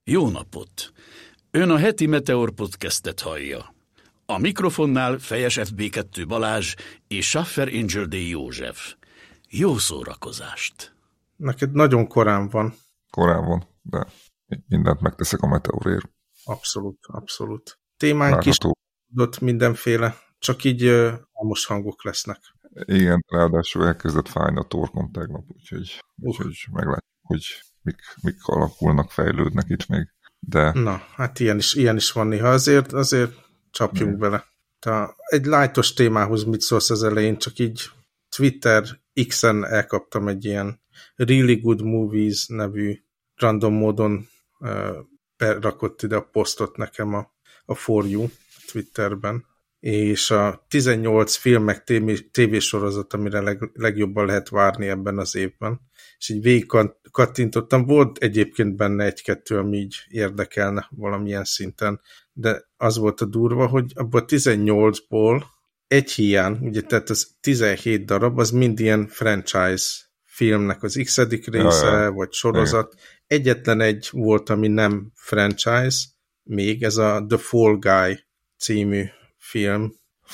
Jó napot! Ön a heti Meteor podcastet hallja. A mikrofonnál Fejes FB2 Balázs és Schaffer Angel D. József. Jó szórakozást! Neked nagyon korán van. Korán van, de mindent megteszek a Meteorért. Abszolút, abszolút. Témánk is tudott mindenféle, csak így álmos hangok lesznek. Igen, ráadásul elkezdett fájni a torkom tegnap, úgyhogy meglátjuk, hogy mik alakulnak, fejlődnek itt még. De... Na, hát ilyen is van néha. Azért csapjunk bele. Egy lightos témához mit szólsz az elején, csak így Twitter X-en elkaptam egy ilyen Really Good Movies nevű random módon berakott ide a posztot nekem a For You Twitterben, és a 18 filmek tévésorozat, amire legjobban lehet várni ebben az évben. És így végig kattintottam, volt egyébként benne egy-kettő, ami így érdekelne valamilyen szinten, de az volt a durva, hogy abban a 18-ból egy hiány, ugye tehát az 17 darab, az mind ilyen franchise filmnek az x-edik része, vagy sorozat. Igen. Egyetlen egy volt, ami nem franchise, még ez a The Fall Guy című film.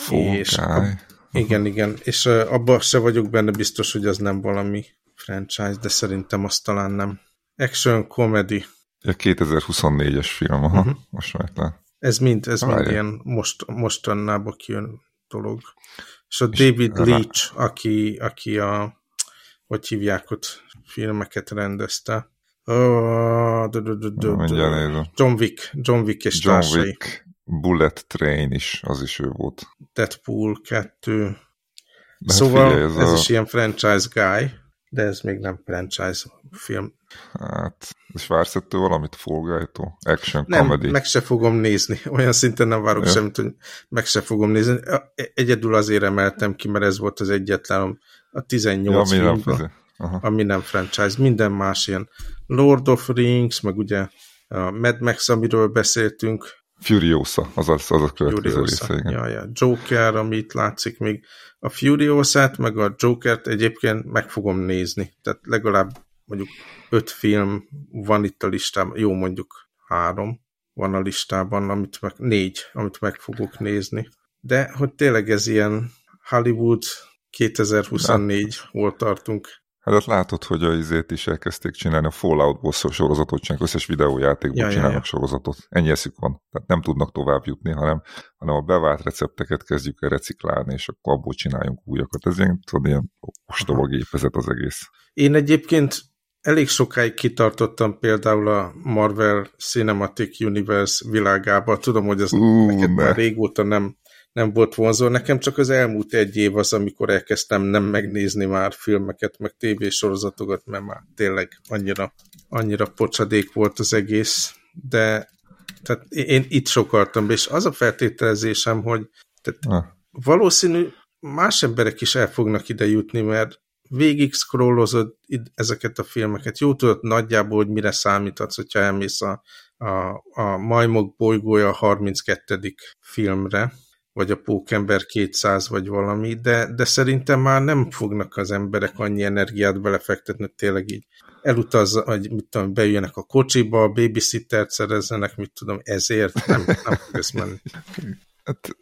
Igen, és abban se vagyok benne biztos, hogy az nem valami franchise, de szerintem az talán nem. Action comedy. A 2024-es film, most meglát. Ez mind ilyen mostanában kijön dolog. És a David Leitch, aki a hogy hívják ott filmeket rendezte. John Wick és társai. Wick, Bullet Train is, az is ő volt. Deadpool 2. De szóval figyelj, ez is ilyen franchise guy, de ez még nem franchise film. Hát, és vársz ettől valamit Fall Guy-tól? Action nem, comedy? Meg se fogom nézni. Olyan szinten nem várok semmit, hogy meg se fogom nézni. Egyedül azért emeltem ki, mert ez volt az egyetlen a 18 filmben, ami nem franchise. Minden más ilyen Lord of Rings, meg ugye a Mad Max, amiről beszéltünk. Furiosa, az a következő része. Ja. Joker, ami itt látszik még. A Furiosát, meg a Jokert egyébként meg fogom nézni. Tehát legalább mondjuk 5 film van itt a listában. Jó, mondjuk 3 van a listában, 4, amit meg fogok nézni. De hogy tényleg ez ilyen Hollywood 2024, hol tartunk. Hát látod, hogy a izét is elkezdték csinálni, a Falloutból sorozatot csinálnak, összes videójátékból csinálnak sorozatot. Ennyi eszük van. Tehát nem tudnak tovább jutni, hanem a bevált recepteket kezdjük el reciklálni, és akkor abból csináljunk újakat. Ez ilyen ostoba gépezet az egész. Én egyébként elég sokáig kitartottam például a Marvel Cinematic Universe világába. Tudom, hogy ez neked már régóta nem volt vonzó. Nekem csak az elmúlt egy év az, amikor elkezdtem nem megnézni már filmeket, meg tévésorozatokat, mert már tényleg annyira pocsadék volt az egész. De tehát én itt sokaltam be, és az a feltételezésem, hogy valószínű más emberek is el fognak ide jutni, mert végig scrollozod ezeket a filmeket. Jó tudod nagyjából, hogy mire számíthatsz, hogyha elmész a Majmok bolygója 32. filmre, vagy a Pókember 200, vagy valami, de szerintem már nem fognak az emberek annyi energiát belefektetni, hogy tényleg így elutazza, vagy mit tudom, beüljenek a kocsiba, babysittert szerezzenek, mit tudom, ezért nem fog ezt menni. Hát,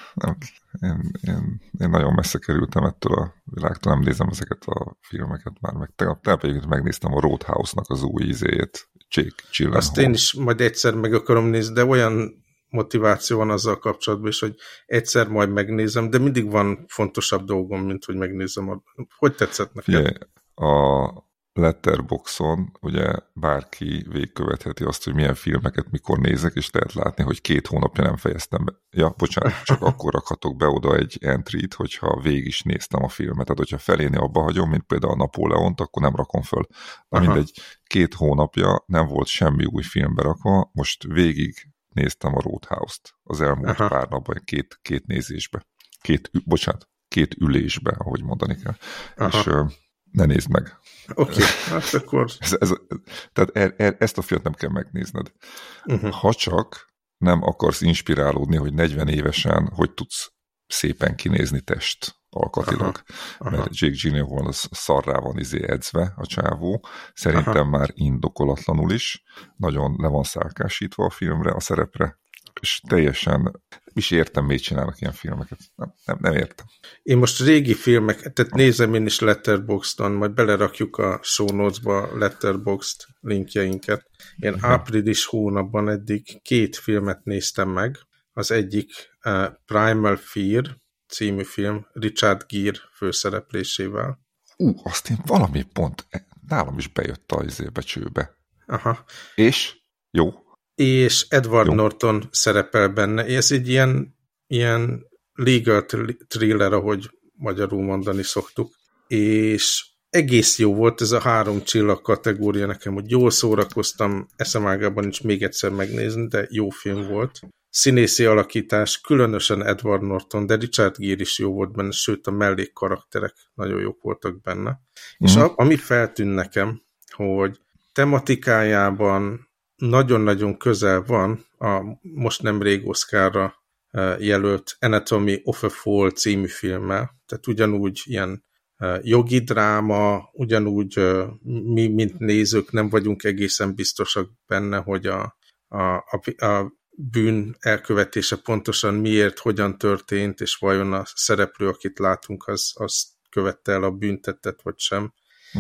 én nagyon messze kerültem ettől a világtól, nem nézem ezeket a filmeket már, meg tegnap megnéztem a Roadhouse-nak az új ízéjét, Jake Gyllenhaal. Azt én is majd egyszer meg akarom nézni, de olyan motiváció van azzal kapcsolatban is, hogy egyszer majd megnézem, de mindig van fontosabb dolgom, mint hogy megnézem. Hogy tetszett neked? A Letterboxon ugye bárki végigkövetheti azt, hogy milyen filmeket mikor nézek, és lehet látni, hogy 2 hónapja nem fejeztem be. Ja, bocsánat, csak akkor rakhatok be oda egy entryt, hogyha végig is néztem a filmet. Tehát, hogyha feléni abba hagyom, mint például a Napóleont, akkor nem rakom föl. Na mindegy, 2 hónapja nem volt semmi új film berakva, most végig néztem a Roadhouse-t az elmúlt pár napban, két nézésbe. Két ülésbe, ahogy mondani kell. És ne nézd meg. Oké, hát akkor... Tehát ezt a filmet nem kell megnézned. Ha csak nem akarsz inspirálódni, hogy 40 évesen hogy tudsz szépen kinézni test. alkatilag, mert Jake Gyllenhaal az szarrá van edzve a csávó, szerintem már indokolatlanul is, nagyon le van szálkásítva a filmre, a szerepre, és teljesen is értem, miért csinálnak ilyen filmeket. Nem értem. Én most régi filmek, tehát nézem én is Letterboxdon, majd belerakjuk a show notes-ba Letterboxd linkjeinket. Én április hónapban eddig 2 filmet néztem meg. Az egyik Primal Fear című film, Richard Gere főszereplésével. Azt én valami pont, nálam is bejött a becsőbe. Aha. És? Jó? És Edward Norton szerepel benne. Ez egy ilyen legal thriller, ahogy magyarul mondani szoktuk. És egész jó volt ez a 3 csillag kategória nekem, hogy jól szórakoztam, eszemágában is még egyszer megnézni, de jó film volt. Színészi alakítás, különösen Edward Norton, de Richard Gere is jó volt benne, sőt a mellékkarakterek nagyon jók voltak benne. És ami feltűnt nekem, hogy tematikájában nagyon-nagyon közel van a most nemrég Oscarra jelölt Anatomy of a Fall című filmmel. Tehát ugyanúgy ilyen jogi dráma, ugyanúgy mi, mint nézők nem vagyunk egészen biztosak benne, hogy a bűn elkövetése pontosan miért, hogyan történt, és vajon a szereplő, akit látunk, az követte el a bűntettet, vagy sem.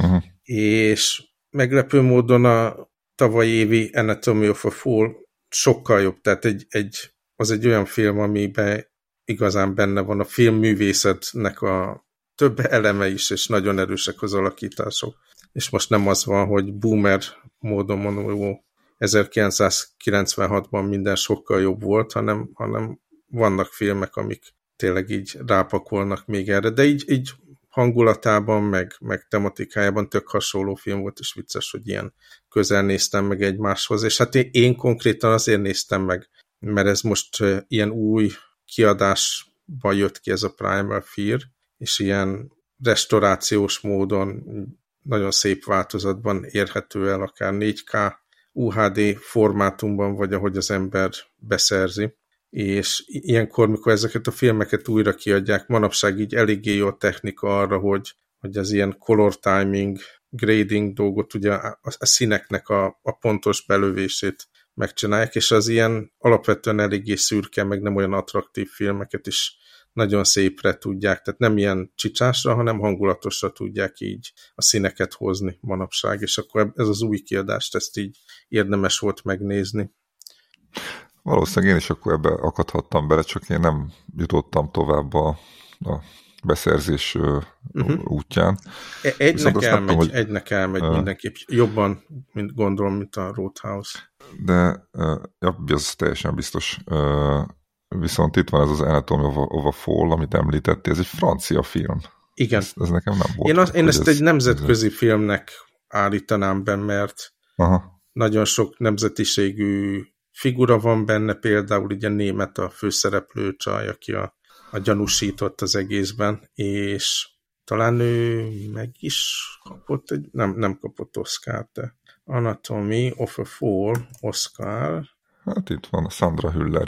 És meglepő módon a tavalyi évi Anatomy of a Fall sokkal jobb, tehát az egy olyan film, amiben igazán benne van a filmművészetnek a több eleme is, és nagyon erősek az alakítások. És most nem az van, hogy boomer módon mondom, 1996-ban minden sokkal jobb volt, hanem vannak filmek, amik tényleg így rápakolnak még erre, de így hangulatában, meg tematikájában tök hasonló film volt, és vicces, hogy ilyen közel néztem meg egymáshoz, és hát én konkrétan azért néztem meg, mert ez most ilyen új kiadásban jött ki ez a Primal Fear, és ilyen restaurációs módon nagyon szép változatban érhető el, akár 4K UHD formátumban, vagy ahogy az ember beszerzi. És ilyenkor, mikor ezeket a filmeket újra kiadják, manapság így eléggé jó a technika arra, hogy az ilyen color timing, grading dolgot, ugye a színeknek a pontos belövését megcsinálják, és az ilyen alapvetően eléggé szürke, meg nem olyan attraktív filmeket is nagyon szépre tudják, tehát nem ilyen csicsásra, hanem hangulatosra tudják így a színeket hozni manapság, és akkor ez az új kiadást, ezt így érdemes volt megnézni. Valószínűleg én is akkor ebbe akadhattam bele, csak én nem jutottam tovább a beszerzés útján. Egynek elmegy mindenképp. Jobban, mint gondolom, mint a Roadhouse. De az teljesen biztos. Viszont itt van ez az Anatomy of a Fall, amit említettél, ez egy francia film. Igen. Ez nekem nem volt. Én ezt egy nemzetközi filmnek állítanám be, mert nagyon sok nemzetiségű figura van benne, például ugye német a főszereplő csaj, aki a gyanúsított az egészben, és talán ő meg is kapott nem kapott Oscart, de Anatomy of a Fall, Oscar. Hát itt van a Sandra Hüller.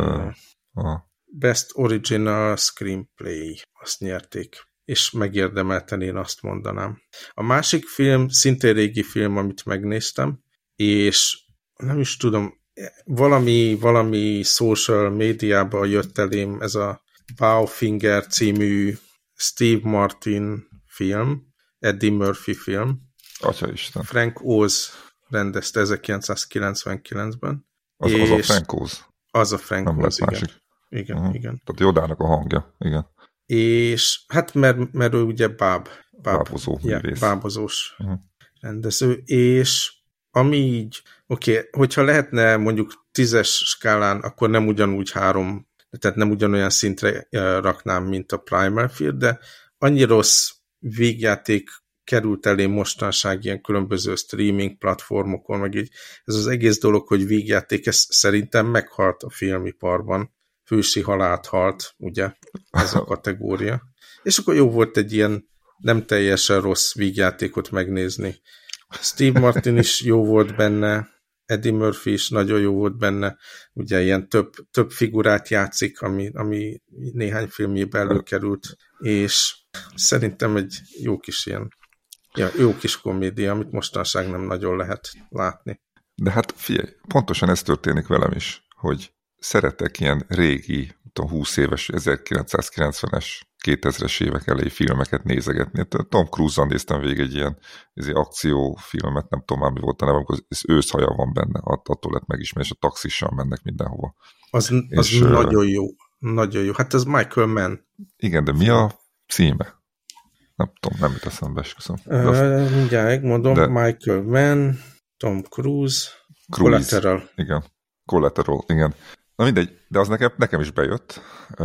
Best Original Screenplay, azt nyerték, és megérdemelten én azt mondanám. A másik film, szintén régi film, amit megnéztem, és nem is tudom, valami social médiában jött elém ez a Bowfinger című Steve Martin film, Eddie Murphy film. Atyaisten. Frank Oz rendezte 1999-ben. Az a Frank Oz. Az a Frank Oz, igen. Igen. Tehát Jodának a hangja, igen. És hát mert ő ugye bábozó művész. Bábozós rendező, és ami így, hogyha lehetne mondjuk 10-es skálán, akkor nem ugyanúgy 3, tehát nem ugyanolyan szintre raknám, mint a Primal Fear, de annyi rossz végjáték került elé mostanság ilyen különböző streaming platformokon, meg így ez az egész dolog, hogy végjáték, ez szerintem meghalt a filmiparban, hősi halált halt, ugye, ez a kategória. És akkor jó volt egy ilyen nem teljesen rossz vígjátékot megnézni. Steve Martin is jó volt benne, Eddie Murphy is nagyon jó volt benne, ugye ilyen több figurát játszik, ami néhány filmjében előkerült, és szerintem egy jó kis jó kis komédia, amit mostanság nem nagyon lehet látni. De hát figyelj, pontosan ez történik velem is, hogy szeretek ilyen régi, 20 éves, 1990-es, 2000-es évek elejé filmeket nézegetni. Tom Cruise-zal néztem végig egy ilyen akciófilmet, nem tudom már mi volt a neve, amikor az őszhaja van benne, attól lett megismerni, és a taxissal mennek mindenhova. Az nagyon jó. Nagyon jó. Hát ez Michael Mann. Igen, de mi a címe? Nem tudom, nem jut eszembe, esküszöm. Mindjárt megmondom, Michael Mann, Tom Cruise, Collateral. Igen, Collateral, igen. Na mindegy, de az nekem is bejött,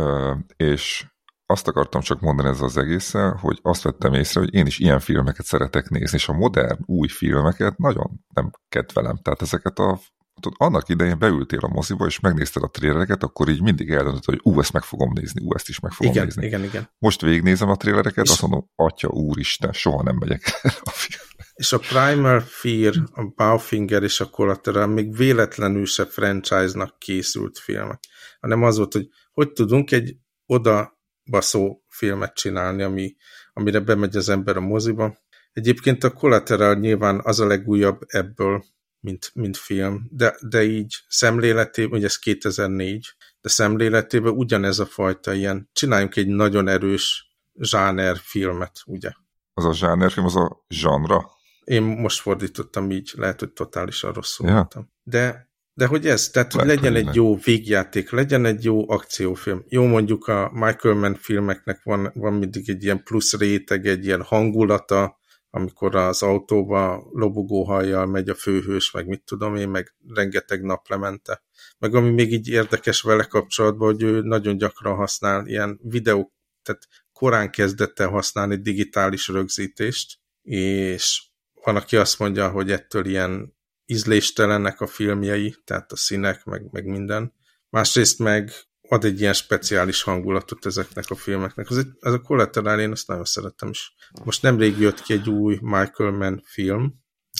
és azt akartam csak mondani ezzel az egésszel, hogy azt vettem észre, hogy én is ilyen filmeket szeretek nézni, és a modern, új filmeket nagyon nem kedvelem. Tehát ezeket annak idején beültél a moziba, és megnézted a trélereket, akkor így mindig eldöntöd, hogy ezt meg fogom nézni, ezt is meg fogom nézni. Igen. Most végignézem a trélereket, azt mondom, atya úristen, soha nem megyek el a filmre. És a Primal Fear, a Bowfinger és a Collateral még véletlenül se franchise-nak készült filmek, hanem az volt, hogy tudunk egy odabaszó filmet csinálni, amire bemegy az ember a moziba. Egyébként a Collateral nyilván az a legújabb ebből, mint film, de így szemléletében, ugye ez 2004, de szemléletében ugyanez a fajta ilyen, csináljunk egy nagyon erős zsáner filmet, ugye. Az a zsánerfilm, az a zsanra? Én most fordítottam így, lehet, hogy totálisan rosszul mondtam. De hogy ez, tehát hogy legyen egy jó végjáték, legyen egy jó akciófilm. Jó, mondjuk a Michael Mann filmeknek van mindig egy ilyen plusz réteg, egy ilyen hangulata, amikor az autóba lobogóhajjal megy a főhős, meg mit tudom én, meg rengeteg naplemente. Meg ami még így érdekes vele kapcsolatban, hogy ő nagyon gyakran használ ilyen videók, tehát korán kezdett el használni digitális rögzítést, és van, aki azt mondja, hogy ettől ilyen ízléstelenek a filmjei, tehát a színek, meg minden. Másrészt meg ad egy ilyen speciális hangulatot ezeknek a filmeknek. Ez a Collateral, én azt nagyon szerettem is. Most nemrég jött ki egy új Michael Mann film,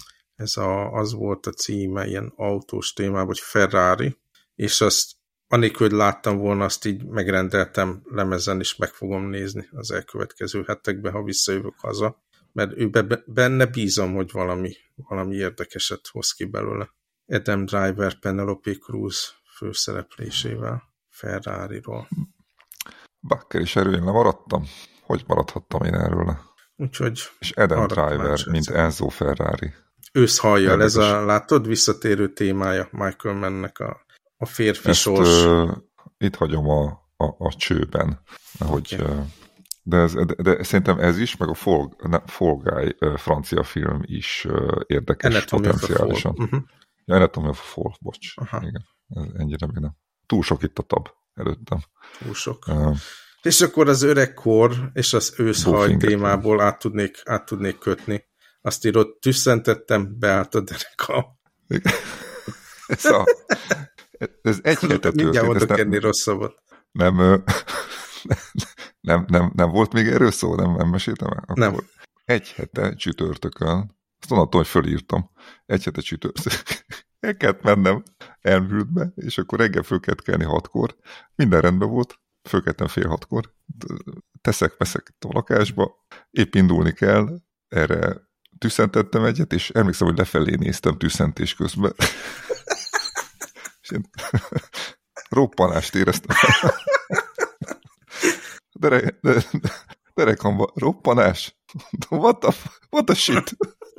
az volt a címe, ilyen autós témában, hogy Ferrari, és azt anélkül, hogy láttam volna, azt így megrendeltem lemezen, és meg fogom nézni az elkövetkező hetekben, ha visszajövök haza, mert benne bízom, hogy valami érdekeset hoz ki belőle. Adam Driver, Penelope Cruz főszereplésével Ferrariról. Bakker is erről én lemaradtam? Hogy maradhattam én erről? Úgyhogy és Adam Driver, mint Enzo Ferrari. Őszhajjal, ez látod, visszatérő témája Michael Mannnek a férfi sors. Itt hagyom a csőben, hogy... Okay. De szerintem ez is, meg a Fall Guy francia film is érdekes Anatomy potenciálisan. Anatomy of a Fall, bocs. Igen, ennyire még nem. Túl sok itt a tab előttem. Túl sok. És akkor az öregkor és az őszhaj témából át tudnék kötni. Azt írott, tüsszentettem, beállt a dereka. Ez egy hétet mindjárt mondok enni rosszabbat. Nem volt még erről szó? Nem meséltem el? Nem. Egy hete csütörtökön, azt onnantól, hogy fölírtam, egy hete csütörtökön, el kellett mennem elműltbe, és akkor reggel föl kellett kelni 6-kor, minden rendben volt, fölkeltem fél 6-kor, teszek a lakásba, épp indulni kell, erre tüsszentettem egyet, és emlékszem, hogy lefelé néztem tüsszentés közben. És én roppanást éreztem. Derekamban roppanás? What the shit?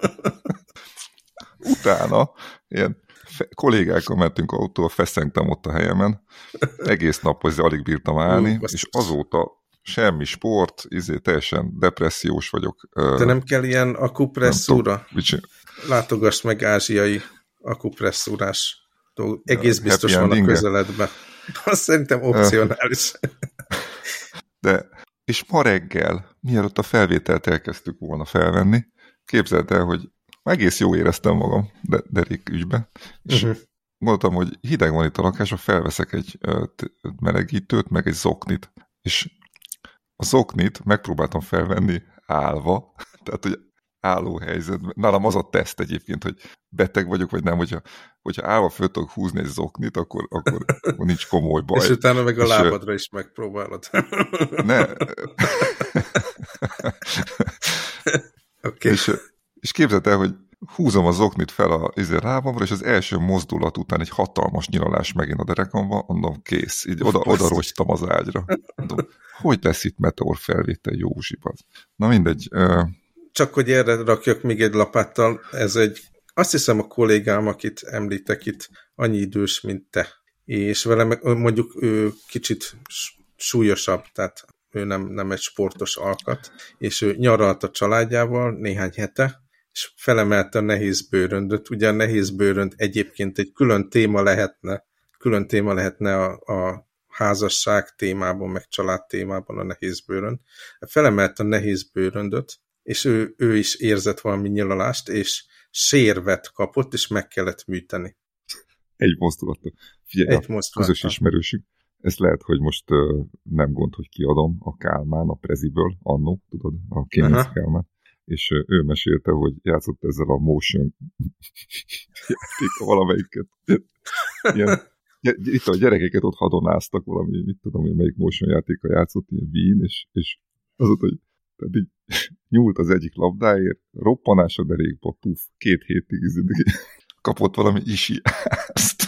Utána ilyen kollégákkal mentünk autóval, feszengtem ott a helyemen, egész nap alig bírtam állni, és azóta semmi sport, teljesen depressziós vagyok. De nem kell ilyen akupresszúra? Látogass meg ázsiai akupresszúrás dolgok. Egész biztos van a közeledben. Azt szerintem opcionális. De, és ma reggel, mielőtt a felvételt elkezdtük volna felvenni, képzeld el, hogy egész jó éreztem magam derék ügyben, és mondtam, hogy hideg van itt a lakásban, felveszek egy melegítőt, meg egy zoknit, és a zoknit megpróbáltam felvenni állva, tehát hogy álló helyzetben. Nálam az a teszt egyébként, hogy beteg vagyok, vagy nem, hogyha állva föl tudok húzni egy zoknit, akkor nincs komoly baj. És utána meg a lábadra is megpróbálod. Ne. Okay. És képzeld el, hogy húzom az zoknit fel a lábamra, és az első mozdulat után egy hatalmas nyilalás megint a derekamban, mondom, kész. Így oda rogytam az ágyra. Mondom, hogy lesz itt meteor felvétel, Józsiban? Na mindegy. Csak hogy erre rakjak még egy lapáttal, ez azt hiszem a kollégám, akit említek itt, annyi idős, mint te. És vele mondjuk ő kicsit súlyosabb, tehát ő nem egy sportos alkat, és ő nyaralt a családjával néhány hete, és felemelte a nehéz bőröndöt. Ugye a nehéz bőrönd egyébként egy külön téma lehetne a házasság témában, meg család témában a nehéz bőrönd. Felemelte a nehéz bőröndöt, és ő is érzett valami nyilalást, és sérvet kapott, és meg kellett műteni. Egy mozdulattal. Figyelj, közös ismerősünk. Ez lehet, hogy most nem gond, hogy kiadom a Kálmán, a Preziből, annó, tudod, a Kénz Kálmán. És ő mesélte, hogy játszott ezzel a motion játékkal valamelyiket. Itt a gyerekeket ott hadonáztak valami, mit tudom én, melyik motion játékkal játszott, ilyen Wien, és azóta, hogy tehát így nyúlt az egyik labdáért, roppanás a derékba, puf, 2 hétig kapott valami isiázt.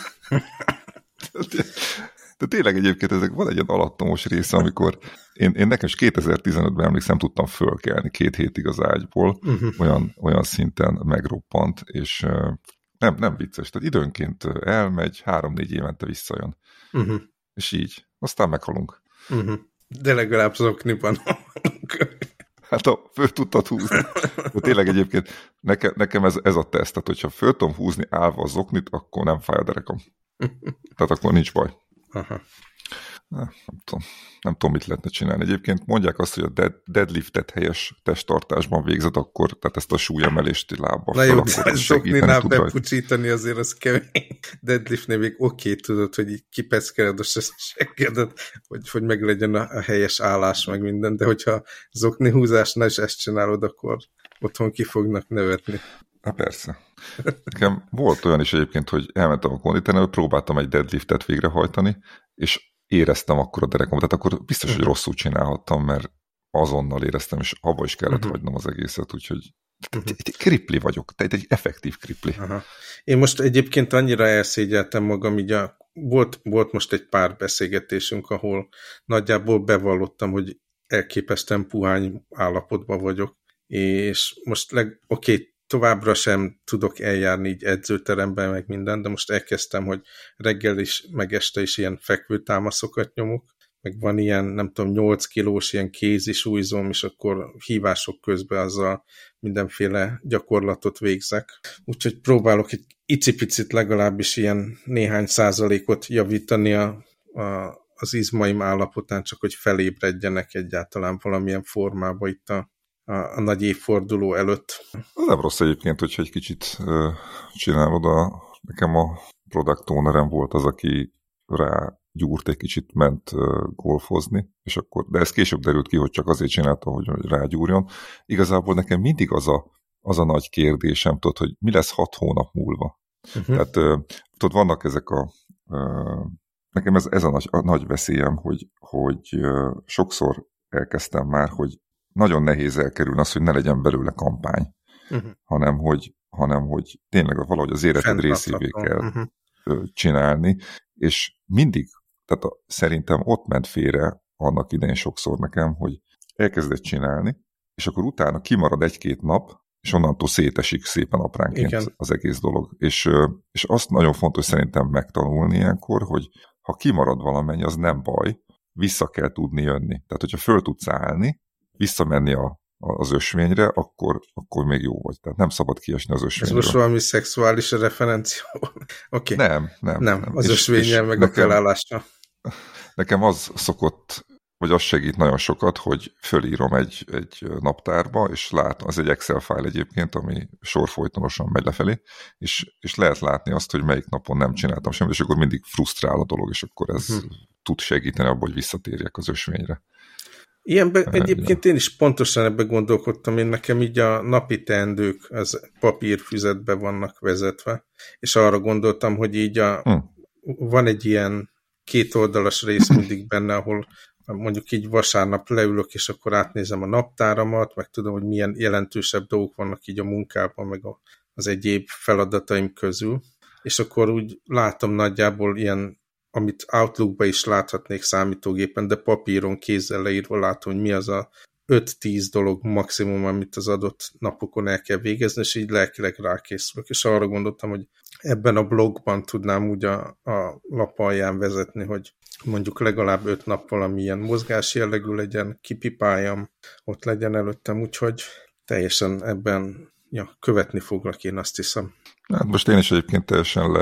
De tényleg egyébként ezek van egy ilyen alattomos része, amikor én nekem is 2015-ben emlékszem, tudtam fölkelni 2 hétig az ágyból, olyan szinten megroppant, és nem vicces. Tehát időnként elmegy, 3-4 évente visszajön. És így. Aztán meghalunk. De legalább zokniban. Hát föl tudtad húzni. De tényleg egyébként nekem ez a teszt, tehát hogyha föl tudom húzni állva a zoknit, akkor nem fáj a derekam. Tehát akkor nincs baj. Aha. Nem tudom, mit lehetne csinálni. Egyébként mondják azt, hogy a deadliftet helyes testtartásban végzed, akkor, tehát ezt a súlyemelést lábbal fel, akkor zokninál bepucsítani azért az kemény. Deadliftnél még oké, tudod, hogy így kipeszkeled a seggedet, hogy meg legyen a helyes állás, meg minden, de hogyha zokni húzásnál is ezt csinálod, akkor otthon ki fognak nevetni. Hát persze. Nekem volt olyan is egyébként, hogy elmentem a konditernél, próbáltam egy deadliftet végrehajtani, és éreztem akkor a derekamot, tehát akkor biztos, hogy rosszul csinálhattam, mert azonnal éreztem, és abba is kellett hagynom az egészet, úgyhogy kripli vagyok, tehát egy effektív kripli. Én most egyébként annyira elszégyeltem magam, így volt most egy pár beszélgetésünk, ahol nagyjából bevallottam, hogy elképesztően puhány állapotban vagyok, és most továbbra sem tudok eljárni így edzőteremben, meg minden, de most elkezdtem, hogy reggel is, meg este is ilyen fekvőtámaszokat nyomok, meg van ilyen, nem tudom, 8 kilós ilyen kézisúlyzom, és akkor hívások közben azzal mindenféle gyakorlatot végzek. Úgyhogy próbálok egy icipicit legalábbis ilyen néhány százalékot javítani az izmaim állapotán, csak hogy felébredjenek egyáltalán valamilyen formában itt a nagy évforduló előtt. Nem rossz egyébként, hogyha egy kicsit csinálod. Nekem a product ownerem volt az, aki rágyúrt egy kicsit, ment golfozni, és akkor, de ez később derült ki, hogy csak azért csinálta, hogy rágyúrjon. Igazából nekem mindig az a nagy kérdésem, tudod, hogy mi lesz 6 hónap múlva. Tehát tudod, vannak ezek nekem ez a nagy veszélyem, hogy sokszor elkezdtem már, hogy nagyon nehéz elkerülni az, hogy ne legyen belőle kampány, hanem hogy tényleg valahogy az életed részévé kell csinálni, és mindig, tehát szerintem ott ment félre annak idején sokszor nekem, hogy elkezded csinálni, és akkor utána kimarad 1-2 nap, és onnantól szétesik szépen apránként az egész dolog. És azt nagyon fontos szerintem megtanulni ilyenkor, hogy ha kimarad valamennyi, az nem baj, vissza kell tudni jönni. Tehát, hogyha föl tudsz állni, visszamenni az ösvényre, akkor még jó vagy. Tehát nem szabad kiesni az ösvényről. Ez most valami szexuális referencia? Okay. Nem. Az ösvényel meg a felállással. Nekem az szokott, vagy az segít nagyon sokat, hogy fölírom egy naptárba, és látom, az egy Excel fájl egyébként, ami sorfolytonosan megy lefelé, és lehet látni azt, hogy melyik napon nem csináltam semmit, és akkor mindig frusztrál a dolog, és akkor ez tud segíteni abban, hogy visszatérjek az ösvényre. Ilyenben egyébként én is pontosan ebbe gondolkodtam, én nekem így a napi teendők az papírfüzetbe vannak vezetve, és arra gondoltam, hogy így van egy ilyen kétoldalas rész mindig benne, ahol mondjuk így vasárnap leülök, és akkor átnézem a naptáramat, meg tudom, hogy milyen jelentősebb dolgok vannak így a munkában, meg az egyéb feladataim közül, és akkor úgy látom nagyjából ilyen, amit Outlookba is láthatnék számítógépen, de papíron kézzel leírva látom, hogy mi az a 5-10 dolog maximum, amit az adott napokon el kell végezni, és így lelkileg rákészülök. És arra gondoltam, hogy ebben a blogban tudnám úgy a lap alján vezetni, hogy mondjuk legalább 5 nap valamilyen mozgás jellegű legyen, kipipáljam, ott legyen előttem, úgyhogy teljesen ebben követni foglak, én azt hiszem. Hát most én is egyébként teljesen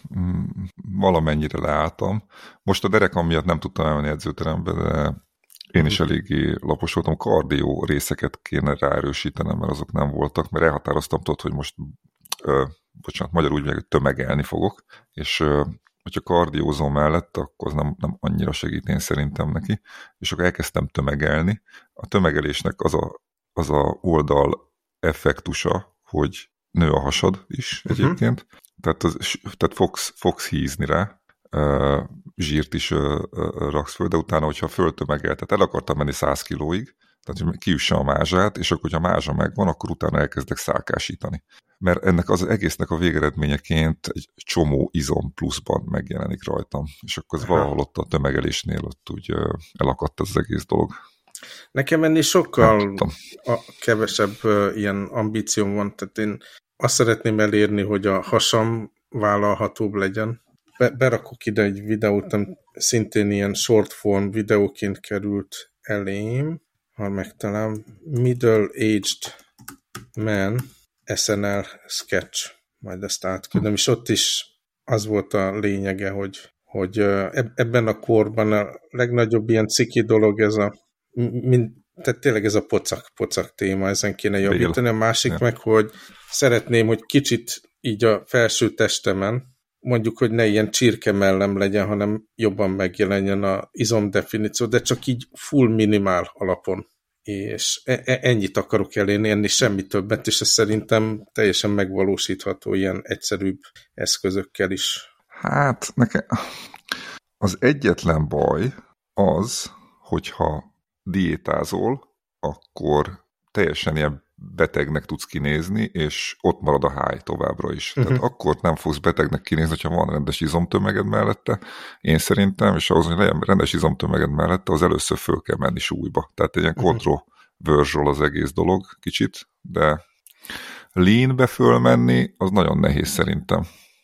valamennyire leálltam. Most a derekam miatt nem tudtam elmenni edzőterembe, de én is eléggé lapos voltam. Kardió részeket kéne ráerősítenem, mert azok nem voltak, mert elhatároztam hogy most, magyarul úgy hogy tömegelni fogok, és hogyha kardiózom mellett, akkor az nem annyira segít én szerintem neki, és akkor elkezdtem tömegelni. A tömegelésnek az a oldal effektusa, hogy nő a hasad is egyébként, tehát fogsz hízni rá, zsírt is raksz föl, de utána, hogyha föltömegel, tehát el akartam menni 100 kilóig, tehát hogy kiüsse a mázsát, és akkor, hogyha a mázsa megvan, akkor utána elkezdek szálkásítani. Mert ennek az egésznek a végeredményeként egy csomó izom pluszban megjelenik rajtam, és akkor ez valahol ott a tömegelésnél ott úgy elakadt az egész dolog. Nekem ennél sokkal kevesebb ilyen ambícióm van, tehát én azt szeretném elérni, hogy a hasam vállalhatóbb legyen. Berakok ide egy videót, szintén ilyen short form videóként került elém, ha megtalálom, Middle Aged Man SNL sketch, majd ezt átküldöm, és ott is az volt a lényege, hogy ebben a korban a legnagyobb ilyen ciki dolog ez tehát tényleg ez a pocak téma, ezen kéne javítani. A másik meg, hogy szeretném, hogy kicsit így a felső testemen, mondjuk, hogy ne ilyen csirkemellem legyen, hanem jobban megjelenjen a izomdefiníció, de csak így full minimál alapon. És ennyit akarok elérni, ennél semmi többet, és ez szerintem teljesen megvalósítható ilyen egyszerűbb eszközökkel is. Hát nekem az egyetlen baj az, hogyha diétázol, akkor teljesen ilyen betegnek tudsz kinézni, és ott marad a háj továbbra is. Tehát akkor nem fogsz betegnek kinézni, hogyha van rendes izomtömeged mellette. Én szerintem, és ahhoz, hogy legyen rendes izomtömeged mellette, az először föl kell menni súlyba. Tehát egy ilyen kontroversal az egész dolog kicsit, de leanbe fölmenni, az nagyon nehéz szerintem.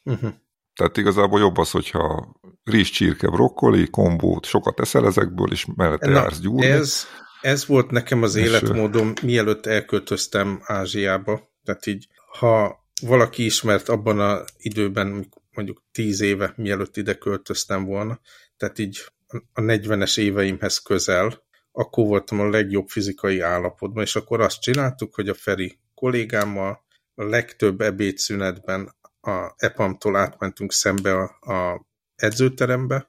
Tehát igazából jobb az, hogyha rizs, csirke, brokkoli, kombót, sokat eszel ezekből, és mellette jársz gyúrni. Ez volt nekem az életmódom, mielőtt elköltöztem Ázsiába. Tehát így, ha valaki ismert abban az időben, mondjuk 10 éve, mielőtt ide költöztem volna, tehát így a 40-es éveimhez közel, akkor voltam a legjobb fizikai állapotban, és akkor azt csináltuk, hogy a Feri kollégámmal a legtöbb ebédszünetben a EPAM-tól átmentünk szembe a edzőterembe,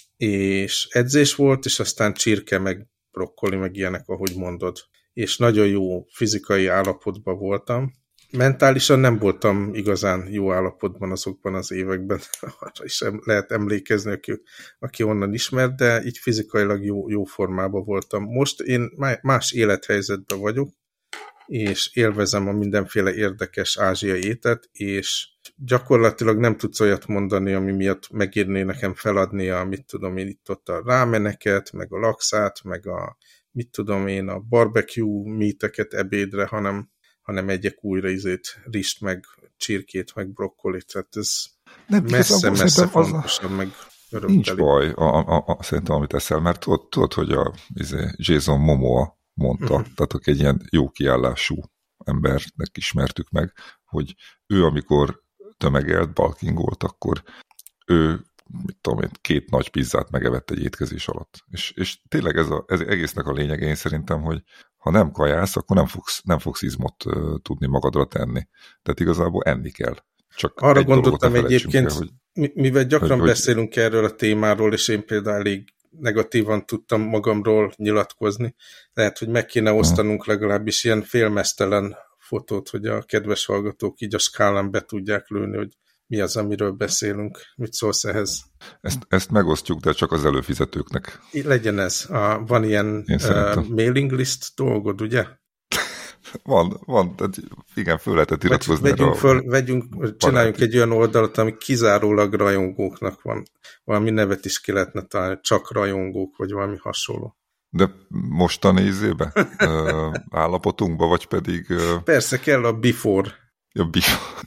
és edzés volt, és aztán csirke, meg brokkoli, meg ilyenek, ahogy mondod. És nagyon jó fizikai állapotban voltam. Mentálisan nem voltam igazán jó állapotban azokban az években, arra is lehet emlékezni, aki onnan ismert, de így fizikailag jó formában voltam. Most én más élethelyzetben vagyok, és élvezem a mindenféle érdekes ázsiai ételt, és gyakorlatilag nem tudsz olyat mondani, ami miatt megírné nekem feladni a, mit tudom én, itt-ott a rámeneket, meg a lakszát, meg a, mit tudom én, a barbecue meateket ebédre, hanem egyek újra rist, meg csirkét, meg brokkolit, tehát ez messze fontosabb, meg örömteli. Nincs baj, szerintem, amit eszel, mert tudod, hogy Jason Momoa mondta, tehát aki egy ilyen jó kiállású embernek ismertük meg, hogy ő, amikor tömegelt, bulkingolt, akkor ő, mit tudom én, 2 nagy pizzát megevett egy étkezés alatt. És tényleg ez egésznek a lényege, én szerintem, hogy ha nem kajálsz, akkor nem fogsz izmot tudni magadra tenni. Tehát igazából enni kell. Csak arra gondoltam egyébként, hogy mivel gyakran beszélünk erről a témáról, és én például elég negatívan tudtam magamról nyilatkozni. Lehet, hogy meg kéne osztanunk legalábbis ilyen félmeztelen fotót, hogy a kedves hallgatók így a skálán be tudják lőni, hogy mi az, amiről beszélünk. Mit szólsz ehhez? Ezt megosztjuk, de csak az előfizetőknek. Legyen ez. Van ilyen mailing list dolgod, ugye? Van, tehát igen, föl lehetett iratkozni. Csináljunk egy olyan oldalt, ami kizárólag rajongóknak van. Valami nevet is ki lehetne találni, csak rajongók, vagy valami hasonló. De mostani ízébe? Állapotunkba, vagy pedig... Persze, kell a before. Ja, before.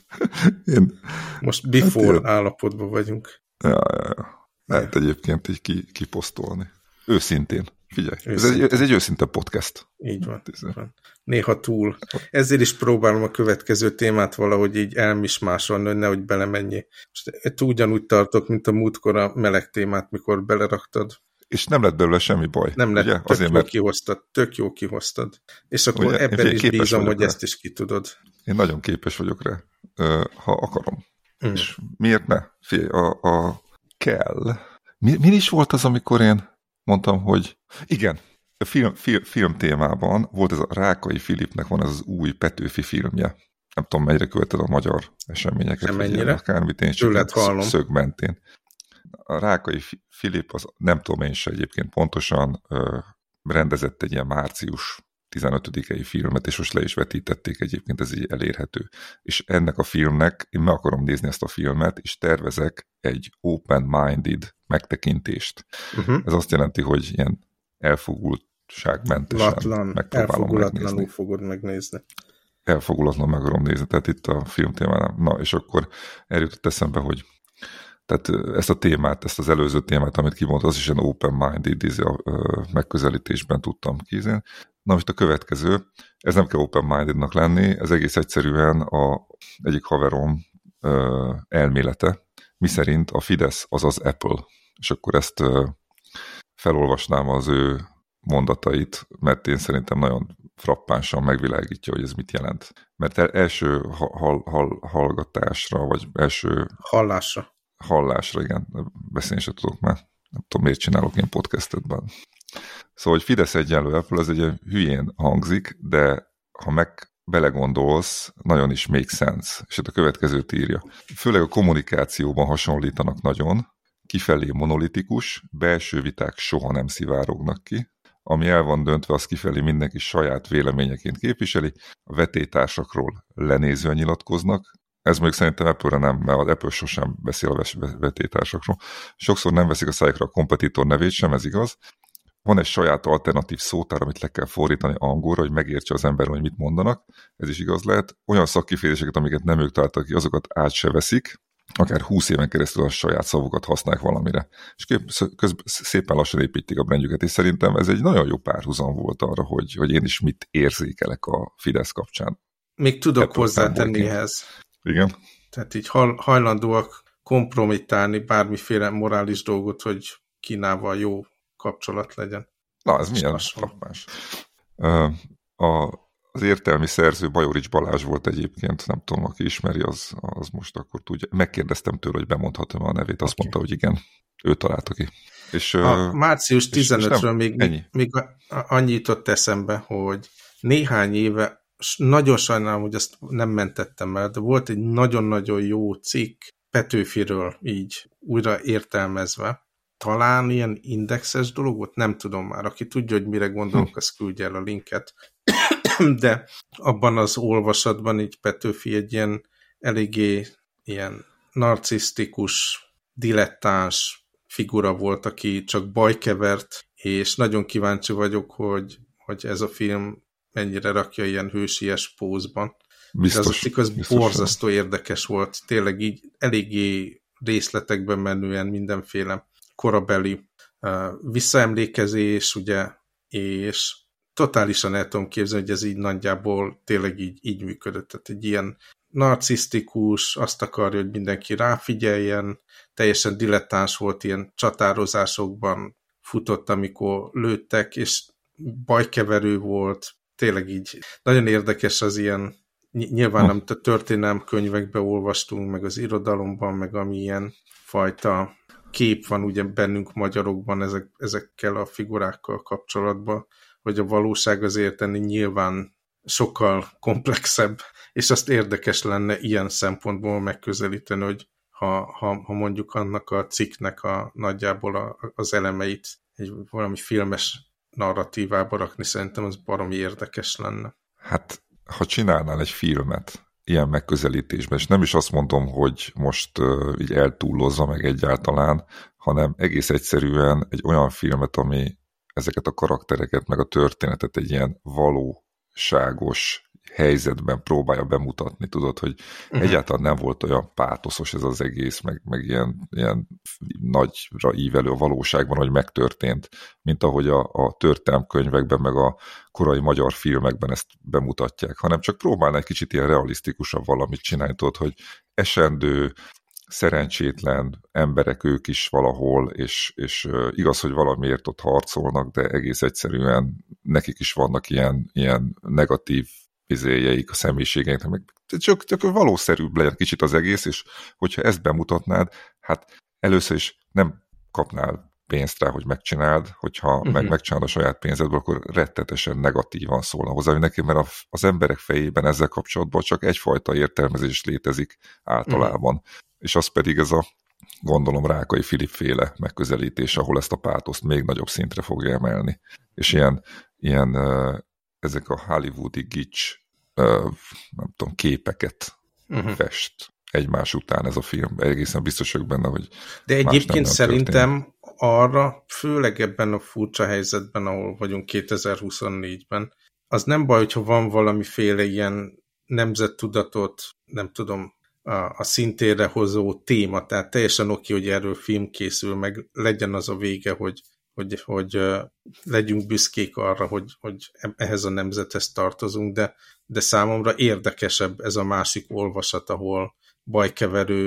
Most before állapotban vagyunk. Ja. Lehet egyébként így kiposztolni. Őszintén. Figyelj, ez egy őszinte podcast. Így van. Néha túl. Ezért is próbálom a következő témát valahogy így elmismásolni, hogy nehogy belemenjél. Most ugyanúgy tartok, mint a múltkor a meleg témát, mikor beleraktad. És nem lett belőle semmi baj. Nem lett, ugye? Tök jó kihoztad. És akkor ugye, ebben is bízom, hogy ezt is ki tudod. Én nagyon képes vagyok rá, ha akarom. És miért ne? Figyelj, kell. Mi is volt az, amikor én mondtam, hogy igen, a film témában volt ez a Rákai Filipnek van ez az új Petőfi filmje. Nem tudom, mennyire követed a magyar eseményeket. Nem mennyire. Akármit, én csak szögmentén. A Rákai Filip, az nem tudom én se egyébként pontosan, rendezett egy ilyen március 15-i filmet, és most le is vetítették egyébként, ez így elérhető. És ennek a filmnek, én meg akarom nézni ezt a filmet, és tervezek egy open-minded megtekintést. Ez azt jelenti, hogy ilyen elfogultságmentesen megpróbálom megnézni. Fogod megnézni. Elfogulatlan meg akarom nézni, tehát itt a filmtémánál. Na, és akkor eljutott eszembe, hogy tehát ezt a témát, ezt az előző témát, amit kimondta, az is ilyen open-minded megközelítésben tudtam kézni. Na most a következő, ez nem kell open-mindednak lenni, ez egész egyszerűen egyik haverom elmélete, miszerint a Fidesz az az Apple. És akkor ezt felolvasnám az ő mondatait, mert én szerintem nagyon frappánsan megvilágítja, hogy ez mit jelent. Mert első hallgatásra, vagy első... Hallásra, igen. Beszélni sem tudok már. Nem tudom, miért csinálok én podcastet. Szóval, hogy Fidesz egyenlő Apple, ez egy hülyén hangzik, de ha belegondolsz, nagyon is make sense. És itt a következőt írja. Főleg a kommunikációban hasonlítanak nagyon, kifelé monolitikus, belső viták soha nem szivárognak ki, ami el van döntve, az kifelé mindenki saját véleményeként képviseli, a vetélytársakról lenézően nyilatkoznak. Ez még szerintem Apple-re nem, mert az Apple sosem beszél a vetélytársakról. Sokszor nem veszik a szájukra a kompetitor nevét sem, ez igaz. Van egy saját alternatív szótár, amit le kell fordítani angolra, hogy megértse az ember, hogy mit mondanak. Ez is igaz lehet. Olyan szakkifejezéseket, amiket nem ők találtak ki, azokat át se veszik. Akár 20 éven keresztül a saját szavukat használják valamire. És közben szépen lassan építik a brandjüket, és szerintem ez egy nagyon jó párhuzam volt arra, hogy én is mit érzékelek a Fidesz kapcsán. Még tudok hozzátenni ehhez. Igen. Tehát így hajlandóak kompromittálni bármiféle morális dolgot, hogy Kínával jó kapcsolat legyen. Na, ez milyen frappás. Az értelmi szerző Bajorics Balázs volt egyébként, nem tudom, aki ismeri, az most akkor tudja. Megkérdeztem tőle, hogy bemondhatom a nevét, azt mondta, hogy igen, ő találta ki. És, március 15-ről még annyi jutott eszembe, hogy néhány éve, nagyon sajnálom, hogy ezt nem mentettem el, de volt egy nagyon-nagyon jó cikk Petőfiről így újra értelmezve. Talán ilyen indexes dolog volt, nem tudom már. Aki tudja, hogy mire gondolok, az küldje el a linket. De abban az olvasatban így Petőfi egy ilyen eléggé ilyen narcisztikus, dilettáns figura volt, aki csak bajkevert, és nagyon kíváncsi vagyok, hogy ez a film mennyire rakja ilyen hősies pózban. Biztos. Az borzasztó érdekes volt. Tényleg így eléggé részletekben menően mindenféle korabeli visszaemlékezés, ugye, és totálisan el tudom képzelni, hogy ez így nagyjából tényleg így működött. Tehát egy ilyen narcisztikus, azt akarja, hogy mindenki ráfigyeljen, teljesen dilettáns volt, ilyen csatározásokban futott, amikor lőttek, és bajkeverő volt, tényleg így nagyon érdekes az ilyen, nyilván amit a történelem könyvekbe olvastunk, meg az irodalomban, meg ami ilyen fajta kép van ugye bennünk magyarokban ezekkel a figurákkal kapcsolatban, hogy a valóság azért ennél nyilván sokkal komplexebb, és azt érdekes lenne ilyen szempontból megközelíteni, hogy ha mondjuk annak a cikknek nagyjából az elemeit valami filmes narratívába rakni, szerintem az baromi érdekes lenne. Hát, ha csinálnál egy filmet ilyen megközelítésben, és nem is azt mondom, hogy most így eltúllozza meg egyáltalán, hanem egész egyszerűen egy olyan filmet, ami ezeket a karaktereket, meg a történetet egy ilyen valóságos helyzetben próbálja bemutatni, tudod, hogy egyáltalán nem volt olyan pátoszos ez az egész, meg ilyen nagyra ívelő a valóságban, hogy megtörtént, mint ahogy a történelemkönyvekben, meg a korai magyar filmekben ezt bemutatják, hanem csak próbálná egy kicsit ilyen realisztikusabb valamit csinálni, tudod, hogy esendő, szerencsétlen emberek ők is valahol, és igaz, hogy valamiért ott harcolnak, de egész egyszerűen nekik is vannak ilyen negatív izéjeik a személyiségeiknek, meg csak valószerűbb legyen kicsit az egész, és hogyha ezt bemutatnád, hát először is nem kapnál pénzt rá, hogy megcsináld, hogyha megcsinálod a saját pénzedből, akkor rettetesen negatívan szólna hozzá nekem, mert az emberek fejében ezzel kapcsolatban csak egyfajta értelmezés létezik általában. És az pedig ez a, gondolom, Rákai Filip féle megközelítés, ahol ezt a pátoszt még nagyobb szintre fogja emelni. És ilyen ezek a hollywoodi gics, nem tudom, képeket fest egymás után ez a film. Egészen biztos vagyok benne, hogy de egyébként szerintem arra, főleg ebben a furcsa helyzetben, ahol vagyunk 2024-ben, az nem baj, hogyha van valamiféle ilyen nemzettudatot, nem tudom, a szintére hozó téma, tehát teljesen oké, hogy erről film készül, meg legyen az a vége, hogy legyünk büszkék arra, hogy ehhez a nemzethez tartozunk, de számomra érdekesebb ez a másik olvasat, ahol bajkeverő,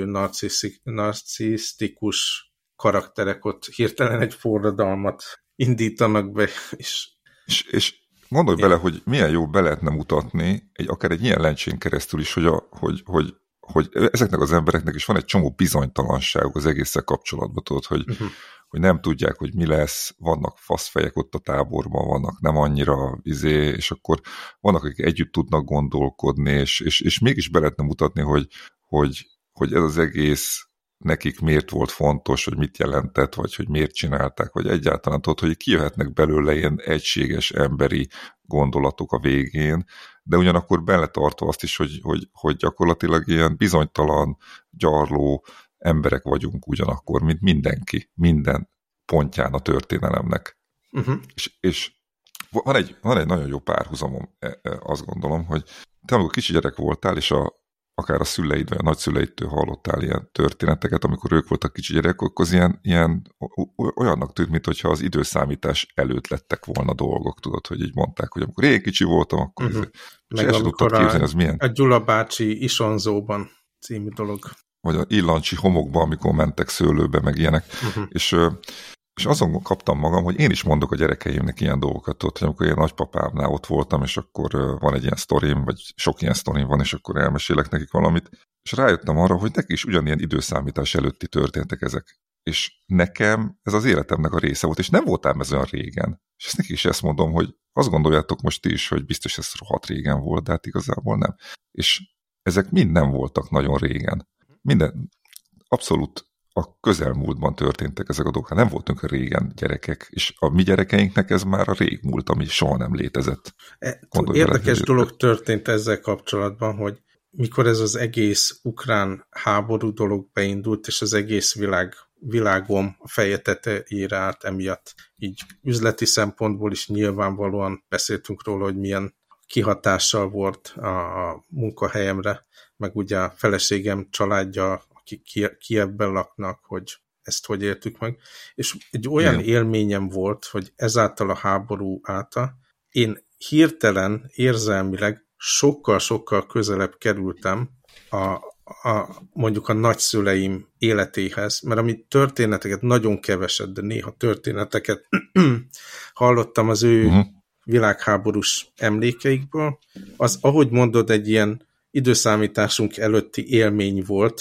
narcisztikus karakterek ott hirtelen egy forradalmat indítanak be, és gondolj bele, hogy milyen jó be lehetne mutatni, akár egy ilyen lencsén keresztül is, hogy ezeknek az embereknek is van egy csomó bizonytalanságuk az egésszel kapcsolatban, tudod, hogy nem tudják, hogy mi lesz, vannak faszfejek ott a táborban, vannak nem annyira és akkor vannak, akik együtt tudnak gondolkodni, és mégis be lehetne mutatni, hogy ez az egész nekik miért volt fontos, hogy mit jelentett, vagy hogy miért csinálták, vagy egyáltalán tudod, hogy kijöhetnek belőle ilyen egységes emberi gondolatok a végén, de ugyanakkor beletartva azt is, hogy gyakorlatilag ilyen bizonytalan, gyarló emberek vagyunk ugyanakkor, mint mindenki, minden pontján a történelemnek. És van egy nagyon jó párhuzamom, azt gondolom, hogy te amikor kicsi gyerek voltál, és akár a szüleid vagy a nagyszüleidtől hallottál ilyen történeteket, amikor ők voltak kicsi gyerekek, akkor az ilyen olyannak tűnt, mintha az időszámítás előtt lettek volna dolgok, tudod, hogy így mondták, hogy amikor én kicsi voltam, akkor és el sem tudtad képzelni, az milyen. A Gyula bácsi Isonzóban című dolog. Vagy a Illancsi homokban, amikor mentek szőlőbe, meg ilyenek. És azon kaptam magam, hogy én is mondok a gyerekeimnek ilyen dolgokat, hogy amikor én nagypapámnál ott voltam, és akkor van egy ilyen sztorim, vagy sok ilyen sztorim van, és akkor elmesélek nekik valamit, és rájöttem arra, hogy neki is ugyanilyen időszámítás előtti történtek ezek. És nekem ez az életemnek a része volt, és nem voltál ez olyan régen. És ezt neki is ezt mondom, hogy azt gondoljátok most is, hogy biztos ez rohadt régen volt, de hát igazából nem. És ezek mind nem voltak nagyon régen. Minden abszolút a közelmúltban történtek ezek a dolgok. Hát nem voltunk régen gyerekek, és a mi gyerekeinknek ez már a régmúlt, ami soha nem létezett. Érdekes dolog történt ezzel kapcsolatban, hogy mikor ez az egész ukrán háború dolog beindult, és az egész világom a feje tetejére állt emiatt. Így üzleti szempontból is nyilvánvalóan beszéltünk róla, hogy milyen kihatással volt a munkahelyemre, meg ugye a feleségem családja, akik Kijevben laknak, hogy ezt hogy éltük meg. És egy olyan élményem volt, hogy ezáltal a háború által én hirtelen, érzelmileg sokkal-sokkal közelebb kerültem mondjuk a nagyszüleim életéhez, mert ami történeteket, nagyon keveset, de néha történeteket hallottam az ő világháborús emlékeikből, az, ahogy mondod, egy ilyen időszámításunk előtti élmény volt,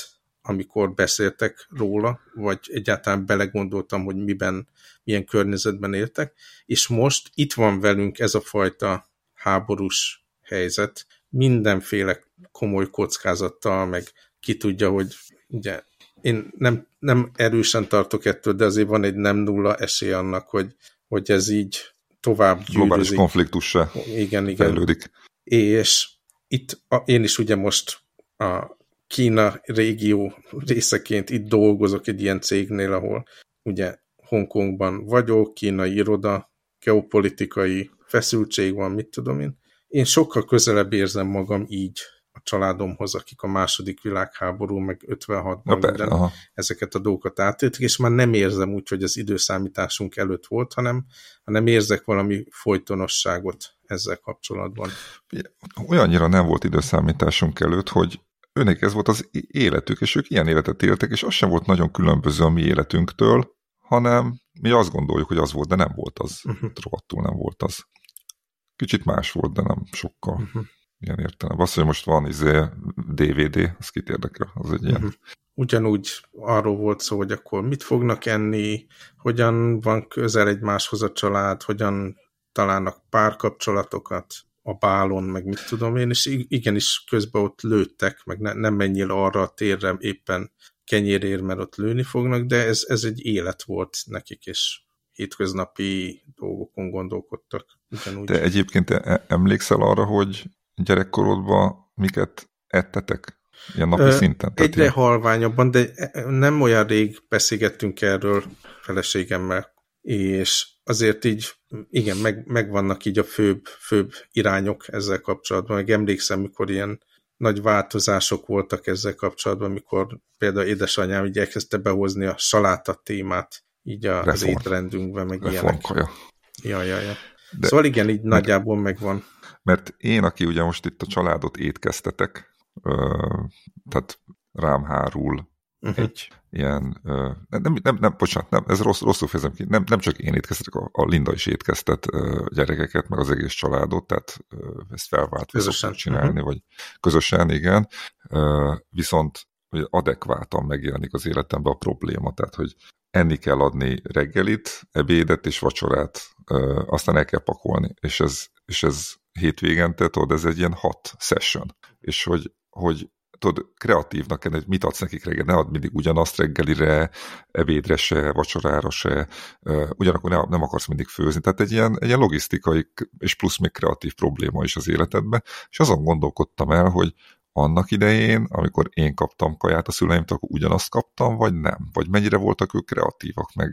amikor beszéltek róla, vagy egyáltalán belegondoltam, hogy milyen környezetben éltek, és most itt van velünk ez a fajta háborús helyzet, mindenféle komoly kockázattal, meg ki tudja, hogy ugye én nem erősen tartok ettől, de azért van egy nem nulla esély annak, hogy ez így tovább gyűrűzik. Globális konfliktussá fejlődik. És itt én is ugye most a Kína régió részeként itt dolgozok egy ilyen cégnél, ahol ugye Hongkongban vagyok, kínai iroda, geopolitikai feszültség van, mit tudom én. Én sokkal közelebb érzem magam így a családomhoz, akik a második világháború, meg 56-ban ezeket a dolgokat átélték, és már nem érzem úgy, hogy az időszámításunk előtt volt, hanem érzek valami folytonosságot ezzel kapcsolatban. Olyannyira nem volt időszámításunk előtt, hogy őnek ez volt az életük, és ők ilyen életet éltek, és az sem volt nagyon különböző a mi életünktől, hanem mi azt gondoljuk, hogy az volt, de nem volt az. Rohadtul nem volt az. Kicsit más volt, de nem sokkal. Ilyen értelem. Az, hogy most van DVD, az kit érdekel, az egy ilyen. Ugyanúgy arról volt szó, hogy akkor mit fognak enni, hogyan van közel egymáshoz a család, hogyan találnak párkapcsolatokat a bálon, meg mit tudom én, és igenis közben ott lőttek, meg nem menjél arra a térre éppen kenyérér, mert ott lőni fognak, de ez egy élet volt nekik, és hétköznapi dolgokon gondolkodtak. Ugyanúgy. De egyébként emlékszel arra, hogy gyerekkorodban miket ettetek? Ilyen napi szinten? Egyre halványabban, de nem olyan rég beszélgettünk erről feleségemmel, és azért így, igen, megvannak így a főbb irányok ezzel kapcsolatban. Meg emlékszem, mikor ilyen nagy változások voltak ezzel kapcsolatban, mikor például édesanyám így elkezdte behozni a saláta témát így az étrendünkben, meg ilyenek. Ja. De, szóval igen, így nagyjából megvan. Mert én, aki ugye most itt a családot étkeztetek, tehát rám hárul egy ilyen, bocsánat, ez rosszul fejezem ki, nem csak én étkeztetek, a Linda is étkeztet gyerekeket, meg az egész családot, tehát ezt felváltva szoktuk csinálni, vagy közösen, igen, viszont hogy adekvátan megjelenik az életemben a probléma, tehát hogy enni kell adni reggelit, ebédet és vacsorát, aztán el kell pakolni, és ez hétvégente, tudod, ez egy ilyen 6 session, és hogy tudod, kreatívnak kell, hogy mit adsz nekik reggel, ne add mindig ugyanazt reggelire, ebédre se, vacsorára se, ugyanakkor nem akarsz mindig főzni, tehát egy ilyen logisztikai és plusz még kreatív probléma is az életedben, és azon gondolkodtam el, hogy annak idején, amikor én kaptam kaját a szüleimtől, akkor ugyanazt kaptam, vagy nem? Vagy mennyire voltak ők kreatívak, meg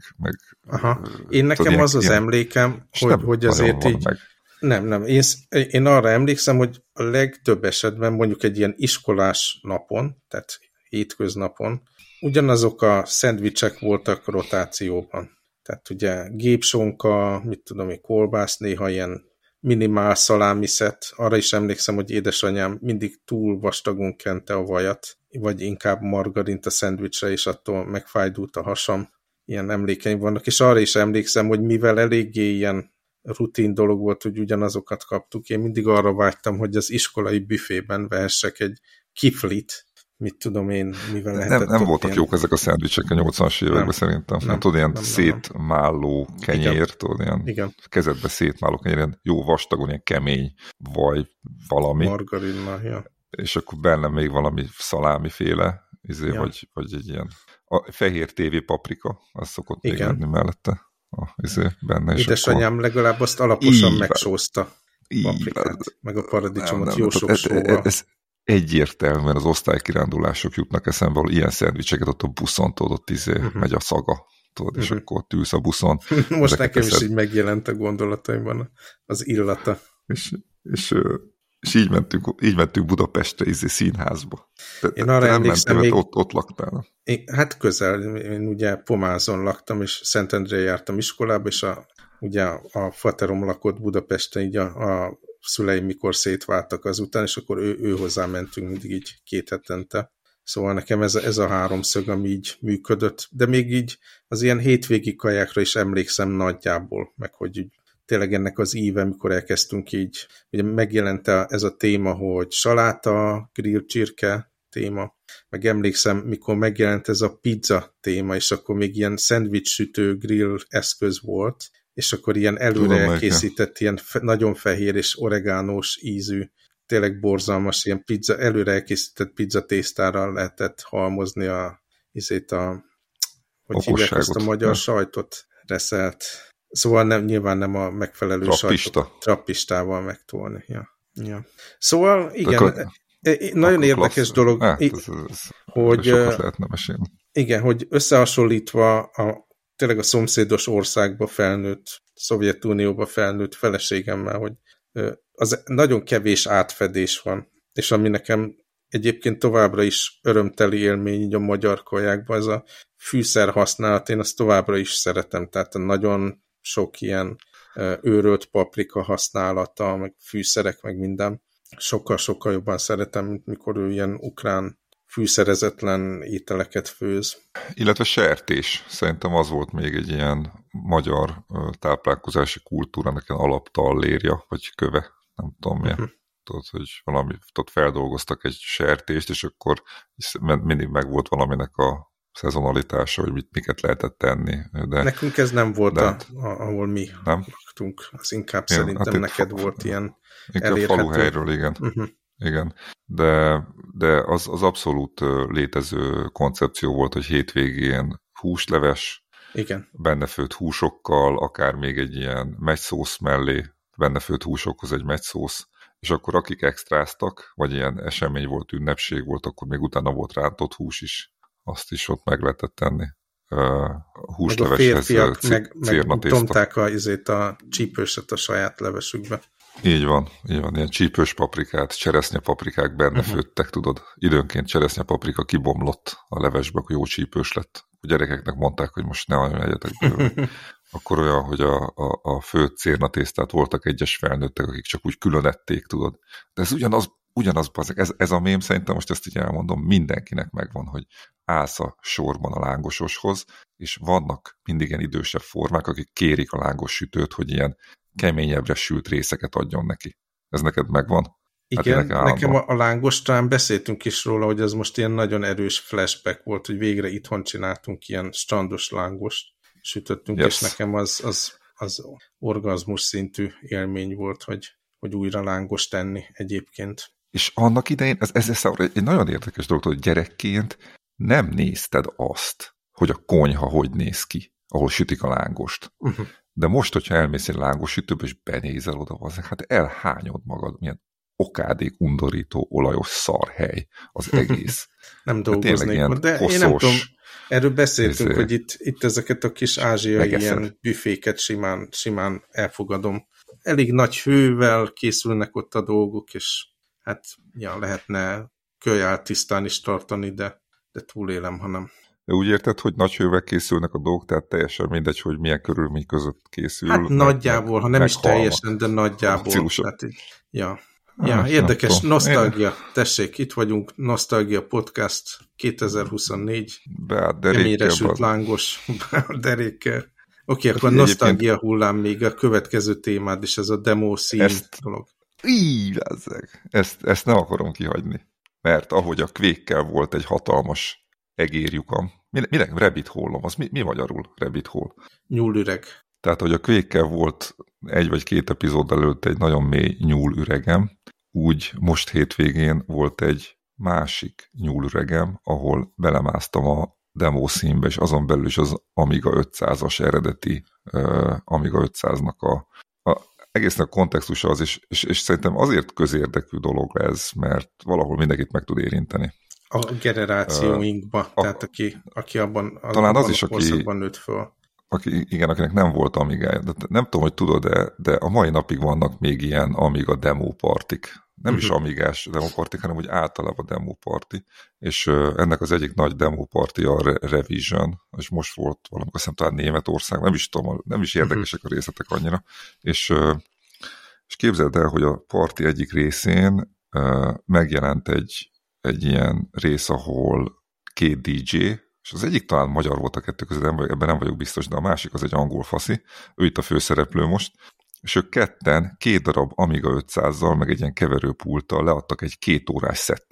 én nekem tudod, az emlékem, hogy azért így... Nem. Én arra emlékszem, hogy a legtöbb esetben mondjuk egy ilyen iskolás napon, tehát hétköznapon, ugyanazok a szendvicsek voltak rotációban. Tehát ugye gépsonka, mit tudom én, kolbász, néha ilyen minimál szalámiszet. Arra is emlékszem, hogy édesanyám mindig túl vastagon kente a vajat, vagy inkább margarint a szendvicsre, és attól megfájdult a hasam. Ilyen emlékeim vannak, és arra is emlékszem, hogy mivel eléggé ilyen rutin dolog volt, hogy ugyanazokat kaptuk, én mindig arra vágytam, hogy az iskolai büfében vehessek egy kiflit, mit tudom én, mivel lehetett. Nem voltak ilyen... jók ezek a szendvicsek a 80-as években szerintem. Nem, tudod, ilyen szétmálló kenyér, tudod, ilyen kezedbe szétmálló kenyér, ilyen jó vastagon, ilyen kemény vaj valami. Margarinna, ja. És akkor benne még valami szalámiféle, vagy egy ilyen a fehér tévé paprika, az szokott még lenni mellette. Benne. Édesanyám legalább azt alaposan megsózta paprikát, meg a paradicsomot jó sok sóval. Ez egyértelműen az osztálykirándulások jutnak eszembe, ahol ilyen szendvicseket ott a buszon, tudod, ott megy a szaga, tudod, és akkor tűz a buszon. Most nekem is így megjelent a gondolataimban az illata. És így mentünk Budapestre, színházba. Én arra emlékszem, még... ott laktál. Hát közel, én ugye Pomázon laktam, és Szentendrén jártam iskolába, és ugye a faterom lakott Budapesten, így a szüleim mikor szétváltak azután, és akkor ő hozzá mentünk mindig így 2 hetente. Szóval nekem ez a háromszög, ami így működött, de még így az ilyen hétvégi kajákra is emlékszem nagyjából, meg hogy így tényleg ennek az íve, mikor elkezdtünk így, ugye megjelent ez a téma, hogy saláta, grill csirke téma, meg emlékszem, mikor megjelent ez a pizza téma, és akkor még ilyen szendvics sütő grill eszköz volt, és akkor ilyen előre elkészített, ilyen nagyon fehér és oregánós ízű, tényleg borzalmas, ilyen előre elkészített pizza tésztára lehetett halmozni hogy hívják ezt a magyar sajtot, reszelt. Szóval nyilván nem a megfelelő sajtot trappistával megtolni. Ja. Szóval igen, nagyon érdekes dolog, hogy lehetne mesélni. Igen, hogy összehasonlítva tényleg a szomszédos országba felnőtt, Szovjetunióba felnőtt feleségemmel, hogy az nagyon kevés átfedés van, és ami nekem egyébként továbbra is örömteli élmény így a magyar kajákban, ez a fűszer használat, én azt továbbra is szeretem, tehát nagyon sok ilyen őrölt paprika használata, meg fűszerek, meg minden. Sokkal-sokkal jobban szeretem, mint mikor ő ilyen ukrán fűszerezetlen ételeket főz. Illetve sertés. Szerintem az volt még egy ilyen magyar táplálkozási kultúrának ilyen alaptallérja, vagy köve, nem tudom milyen. Tudod, hogy ott feldolgoztak egy sertést, és akkor mindig meg volt valaminek a szezonalitása, hogy miket lehetett tenni. De, nekünk ez nem volt, ahol mi laktunk. Az inkább szerintem neked volt ilyen inkább faluhelyről, igen. Igen. De az abszolút létező koncepció volt, hogy hétvégén húsleves, igen. Benne főtt húsokkal, akár még egy ilyen megyszósz mellé, benne főtt húsokhoz egy megyszósz, és akkor akik extráztak, vagy ilyen esemény volt, ünnepség volt, akkor még utána volt rántott hús is. Azt is ott meg lehetett tenni. Húsleveshez meg tomták a csípőset a saját levesükbe. Így van, ilyen csípős paprikát, cseresznyepaprikák benne főttek, tudod. Időnként cseresznyepaprika kibomlott a levesbe, akkor jó csípős lett. A gyerekeknek mondták, hogy most ne nagyon egyetek belőle. Akkor olyan, hogy a főtt cérnatésztát voltak egyes felnőttek, akik csak úgy különették, tudod. De ez ugyanaz ez a mém, szerintem most ezt így elmondom, mindenkinek megvan, hogy állsz a sorban a lángososhoz, és vannak mindig ilyen idősebb formák, akik kérik a lángos sütőt, hogy ilyen keményebbre sült részeket adjon neki. Ez neked megvan? Igen, nekem a lángos, talán beszéltünk is róla, hogy ez most ilyen nagyon erős flashback volt, hogy végre itthon csináltunk ilyen strandos lángost, sütöttünk, és nekem az orgazmus szintű élmény volt, hogy újra lángos tenni egyébként. És annak idején, ez egy nagyon érdekes dolog, hogy gyerekként nem nézted azt, hogy a konyha hogy néz ki, ahol sütik a lángost. De most, hogyha elmész egy lángos sütőbe, és benézel oda, hát elhányod magad, milyen okádék, undorító, olajos szarhely az egész. Nem dolgoznék, de koszos, én nem tudom, erről beszéltünk, hogy itt ezeket a kis ázsiai ilyen büféket simán elfogadom. Elég nagy hővel készülnek ott a dolgok, és hát lehetne kölyáltisztán is tartani, de túlélem, hanem. De úgy érted, hogy nagy hővel készülnek a dolgok, tehát teljesen mindegy, hogy milyen körülmény között készül. Hát nagyjából, ha nem is teljesen, de nagyjából. Hát, érdekes, nosztalgia. Tessék, itt vagyunk, Nosztalgia Podcast 2024. Keményre sült lángos derékkel. Oké, akkor nosztalgia hullám még a következő témád is, ez a demo szín dolog. Ezt nem akarom kihagyni. Mert ahogy a Quake-kel volt egy hatalmas egérjukam. Minek rabbit hole-om? Az mi magyarul rabbit hole? Nyúlüreg. Tehát, hogy a Quake-kel volt 1 vagy 2 epizód előtt egy nagyon mély nyúlüregem, úgy most hétvégén volt egy másik nyúlüregem, ahol belemásztam a demo színbe, és azon belül is az Amiga 500-as eredeti Amiga 500-nak egészen a kontextusa az, és szerintem azért közérdekű dolog ez, mert valahol mindenkit meg tud érinteni. A generációinkba, tehát aki abban talán az is, korszakban nőtt föl. Akinek nem volt Amigája. De nem tudom, hogy tudod, de a mai napig vannak még ilyen Amiga demópartik. Nem is Amigás demópartik, hanem úgy általában demóparti. És ennek az egyik nagy demóparti a Revision, és most volt valamikor, azt hiszem talán Németország, nem is tudom, nem is érdekesek a részletek annyira. És képzeld el, hogy a parti egyik részén megjelent egy ilyen rész, ahol 2 DJ, és az egyik talán magyar volt a kettő között, ebben nem vagyok biztos, de a másik az egy angol faszi, ő itt a főszereplő most, és ők ketten 2 darab Amiga 500-zal, meg egy ilyen keverőpulttal leadtak egy 2 órás szettet,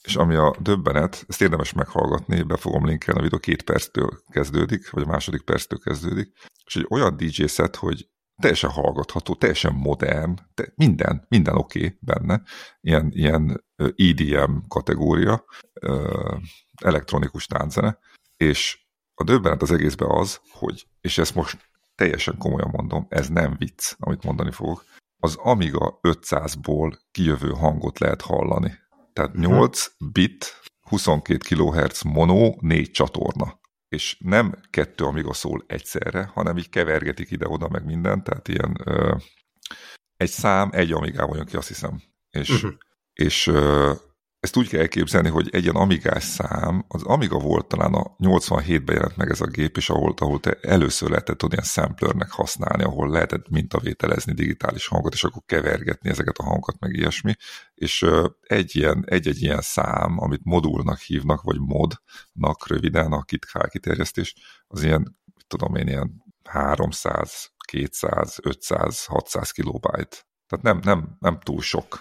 És ami a döbbenet, ezt érdemes meghallgatni, be fogom linkelni, a videó 2 perctől kezdődik, vagy a második perctől kezdődik, és egy olyan DJ set, hogy teljesen hallgatható, teljesen modern, minden oké benne, ilyen EDM kategória, elektronikus tánczene, és a döbbenet az egészben az, hogy, és ezt most teljesen komolyan mondom, ez nem vicc, amit mondani fogok, az Amiga 500-ból kijövő hangot lehet hallani. Tehát 8 bit, 22 kHz mono, 4 csatorna. És nem 2 Amiga szól egyszerre, hanem így kevergetik ide-oda meg mindent, tehát ilyen egy szám, egy Amigával jön ki, azt hiszem. És ezt úgy kell elképzelni, hogy egy ilyen amigás szám, az Amiga volt talán a 87-ben jelent meg ez a gép, és ahol te először lehetett ilyen samplernek használni, ahol lehetett mintavételezni digitális hangot, és akkor kevergetni ezeket a hangokat, meg ilyesmi. És egy-egy ilyen szám, amit modulnak hívnak, vagy modnak röviden, a KitKat kiterjesztés, az ilyen, tudom én, ilyen 300, 200, 500, 600 kilobájt. Tehát nem túl sok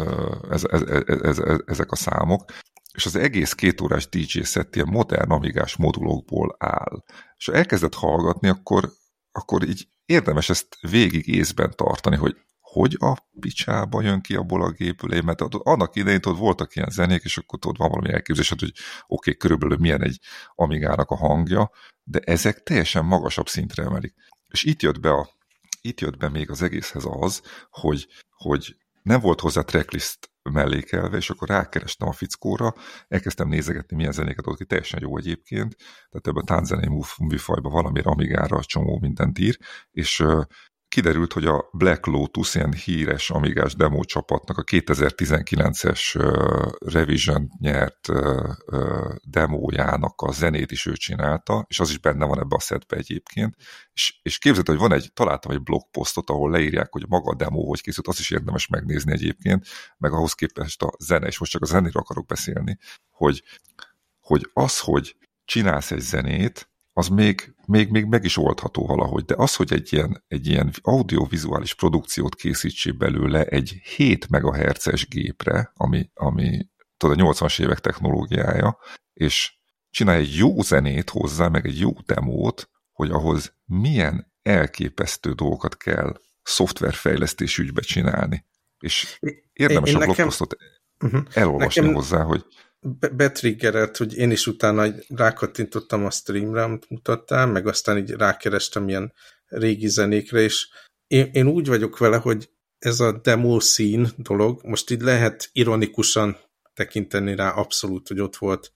ezek a számok, és az egész 2 órás DJ set ilyen modern amigás modulokból áll. És ha elkezdett hallgatni, akkor így érdemes ezt végig észben tartani, hogy a picsába jön ki abból a gépből, mert annak idején voltak ilyen zenék, és akkor van valami elképzelésed, hogy oké, körülbelül milyen egy amigának a hangja, de ezek teljesen magasabb szintre emelik. És itt jött be még az egészhez az, hogy nem volt hozzá tracklist mellékelve, és akkor rákerestem a fickóra, elkezdtem nézegetni, milyen zenéket adott ki, teljesen jó egyébként, tehát ebben a tánczenei műfajban valamiért Amigára csomó mindent ír, és kiderült, hogy a Black Lotus, ilyen híres amigás demo csapatnak a 2019-es Revision nyert demójának a zenét is ő csinálta, és az is benne van ebbe a setbe egyébként, és képzeld, hogy találtam egy blogposztot, ahol leírják, hogy maga a demo hogy készült, azt is érdemes megnézni egyébként, meg ahhoz képest a zene, és most csak a zenéről akarok beszélni, hogy hogy csinálsz egy zenét, az még meg is oldható valahogy, de az, hogy egy ilyen audiovizuális produkciót készítsél belőle egy 7 MHz-es gépre, ami tudod, a 80-as évek technológiája, és csinálj egy jó zenét hozzá, meg egy jó demót, hogy ahhoz milyen elképesztő dolgokat kell szoftverfejlesztés ügybe csinálni. És érdemes a blogposztot elolvasni hozzá, hogy betriggerelt, hogy én is utána rákattintottam a streamre, amit mutattál, meg aztán így rákerestem ilyen régi zenékre, és én úgy vagyok vele, hogy ez a demo scene dolog, most így lehet ironikusan tekinteni rá abszolút, hogy ott volt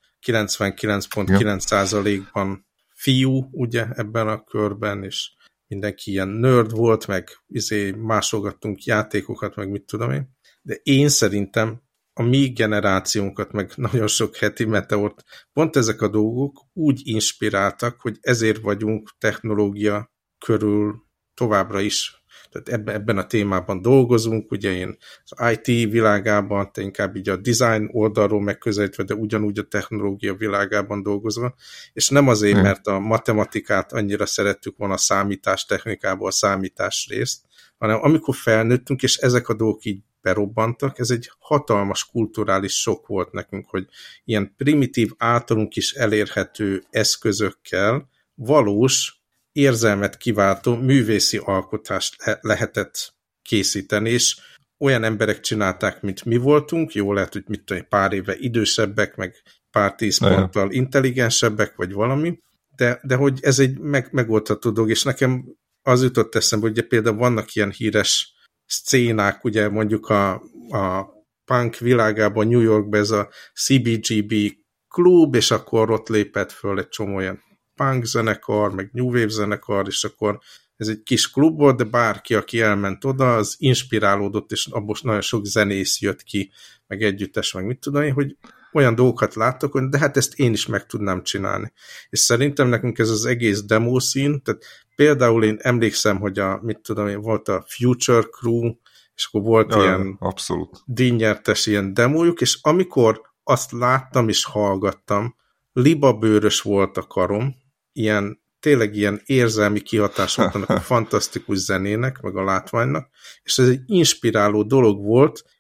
99,9%-ban fiú, ugye, ebben a körben, és mindenki ilyen nerd volt, meg másolgattunk játékokat, meg mit tudom én. De én szerintem a mi generációnkat, meg nagyon sok heti meteort, pont ezek a dolgok úgy inspiráltak, hogy ezért vagyunk technológia körül továbbra is. Tehát ebben a témában dolgozunk, ugye én az IT világában, te inkább így a design oldalról megközelítve, de ugyanúgy a technológia világában dolgozva, és nem azért, mert a matematikát annyira szerettük volna a számítástechnikából, a számítás részt, hanem amikor felnőttünk, és ezek a dolgok így berobbantak, ez egy hatalmas kulturális sok volt nekünk, hogy ilyen primitív, általunk is elérhető eszközökkel valós, érzelmet kiváltó művészi alkotást lehetett készíteni, és olyan emberek csinálták, mint mi voltunk, jó lehet, hogy mit tudom, pár éve idősebbek, meg pár 10 ponttal intelligensebbek, vagy valami, de hogy ez egy megoldható dolog, és nekem az jutott eszembe, hogy például vannak ilyen híres szcénák, ugye mondjuk a punk világában, New Yorkban ez a CBGB klub, és akkor ott lépett föl egy csomó olyan punk zenekar, meg new wave zenekar, és akkor ez egy kis klub volt, de bárki, aki elment oda, az inspirálódott, és abból nagyon sok zenész jött ki, meg együttes, meg mit tudom én, hogy olyan dolgokat láttok, hogy de hát ezt én is meg tudnám csinálni. És szerintem nekünk ez az egész demo szín, tehát például én emlékszem, hogy mit tudom én, volt a Future Crew, és akkor volt ilyen díjnyertes ilyen demójuk, és amikor azt láttam és hallgattam, libabőrös volt a karom, tényleg ilyen érzelmi kihatás volt annak a fantasztikus zenének, meg a látványnak, és ez egy inspiráló dolog volt,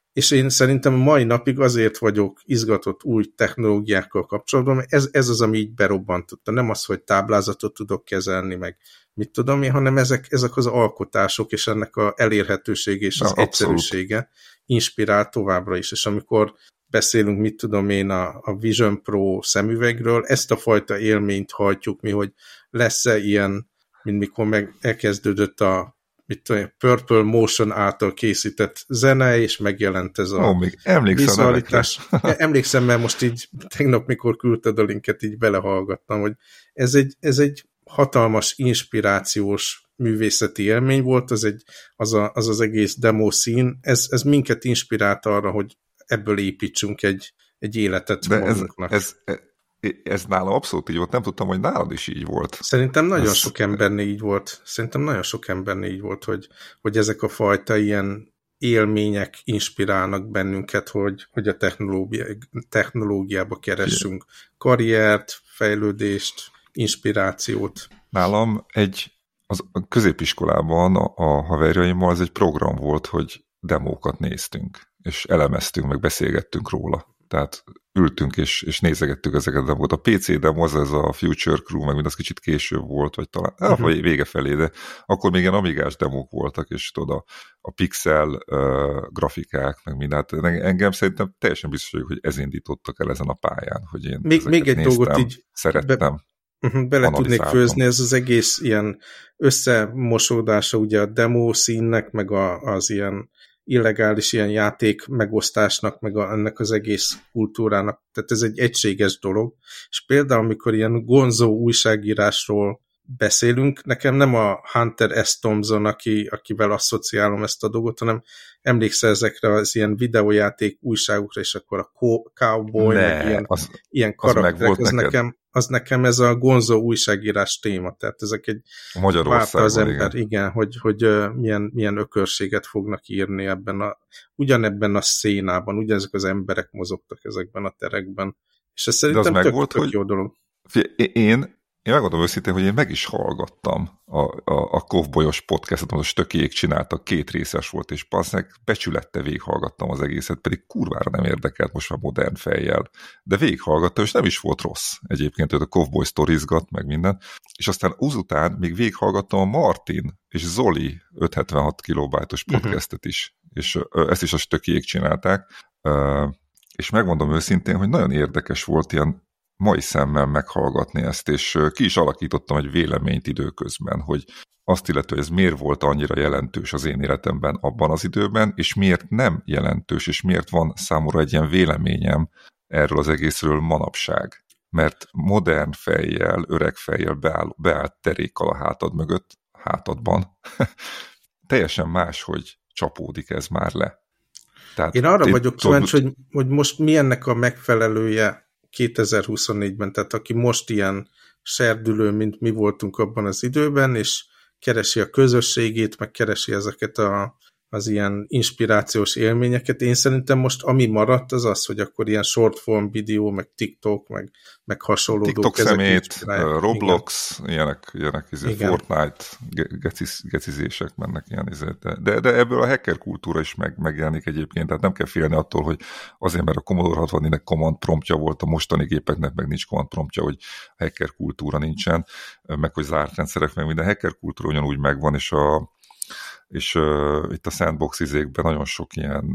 és én szerintem a mai napig azért vagyok izgatott új technológiákkal kapcsolatban, mert ez az, ami így berobbantotta. Nem az, hogy táblázatot tudok kezelni, meg mit tudom én, hanem ezek az alkotások, és ennek a elérhetősége és az egyszerűsége inspirál továbbra is. És amikor beszélünk, mit tudom én, a Vision Pro szemüvegről, ezt a fajta élményt hajtjuk mi, hogy lesz-e ilyen, mint mikor elkezdődött a Purple Motion által készített zene, és megjelent ez a vizualitás. Emlékszem, mert most így tegnap, mikor küldted a linket, így belehallgattam, hogy ez egy hatalmas, inspirációs művészeti élmény volt, az egész demo szín, ez minket inspirált arra, hogy ebből építsünk egy életet magunknak. Ez nálam abszolút így volt, nem tudtam, hogy nálad is így volt. Szerintem nagyon sok embernél így volt. Hogy ezek a fajta ilyen élmények inspirálnak bennünket, hogy a technológiába keressünk karriert, fejlődést, inspirációt. Nálam a középiskolában a haverjaimmal ez egy program volt, hogy demókat néztünk, és elemeztünk, meg beszélgettünk róla. Tehát ültünk és nézegettük ezeket a demókat. A PC demo az ez a Future Crew, meg mindaz kicsit később volt, vagy talán vagy vége felé, de akkor még ilyen amigás demók voltak, és tudod, a pixel grafikák, meg mindent. Engem szerintem teljesen biztos vagyok, hogy ez indítottak el ezen a pályán, hogy én még egy néztem, dolgot így szerettem. Bele tudnék főzni, ez az egész ilyen összemosódása ugye a demo színnek, meg az ilyen illegális ilyen játék megosztásnak, meg ennek az egész kultúrának. Tehát ez egy egységes dolog. És például, amikor ilyen gonzó újságírásról beszélünk, nekem nem a Hunter S. Thompson, akivel asszociálom ezt a dolgot, hanem emlékszel ezekre az ilyen videójáték újságokra, és akkor a Cowboy, meg ilyen karakterek, az nekem ez a gonzó újságírás téma, tehát ezek egy várta az ember, igen, hogy milyen ökörséget fognak írni ugyanebben a szénában, ugyanezek az emberek mozogtak ezekben a terekben, és ez szerintem tök jó dolog. Én megmondom őszintén, hogy én meg is hallgattam a Kovbolyos podcastot, most Stökiék csináltak, 2 részes volt, és passzág becsülettel végighallgattam az egészet, pedig kurvára nem érdekelt most már modern fejjel. De végighallgattam, és nem is volt rossz egyébként, hogy a Kovboy sztorizgat, meg minden. És aztán azután még végighallgattam a Martin és Zoli 576 kilobájtos podcastet is, és ezt is a Stökiék csinálták, és megmondom őszintén, hogy nagyon érdekes volt ilyen mai szemmel meghallgatni ezt, és ki is alakítottam egy véleményt időközben, hogy azt illetve, hogy ez miért volt annyira jelentős az én életemben abban az időben, és miért nem jelentős, és miért van számomra egy ilyen véleményem erről az egészről manapság. Mert modern fejjel, öreg fejjel beállt terékkal a hátadban, teljesen máshogy csapódik ez már le. Tehát én arra vagyok kíváncsi, hogy most mi ennek a megfelelője 2024-ben, tehát aki most ilyen serdülő, mint mi voltunk abban az időben, és keresi a közösségét, meg keresi ezeket az ilyen inspirációs élményeket. Én szerintem most ami maradt, az az, hogy akkor ilyen short form videó, meg TikTok, meg hasonló TikTok szemét, Roblox, ilyenek Fortnite gecizések mennek ilyen. De ebből a hacker kultúra is megjelenik egyébként, tehát nem kell félni attól, hogy azért, mert a Commodore 64-nek command promptja volt, a mostani gépeknek meg nincs command promptja, hogy hacker kultúra nincsen, meg hogy zárt rendszerek, meg minden hacker kultúra ugyanúgy megvan, és itt a sandbox izékben nagyon sok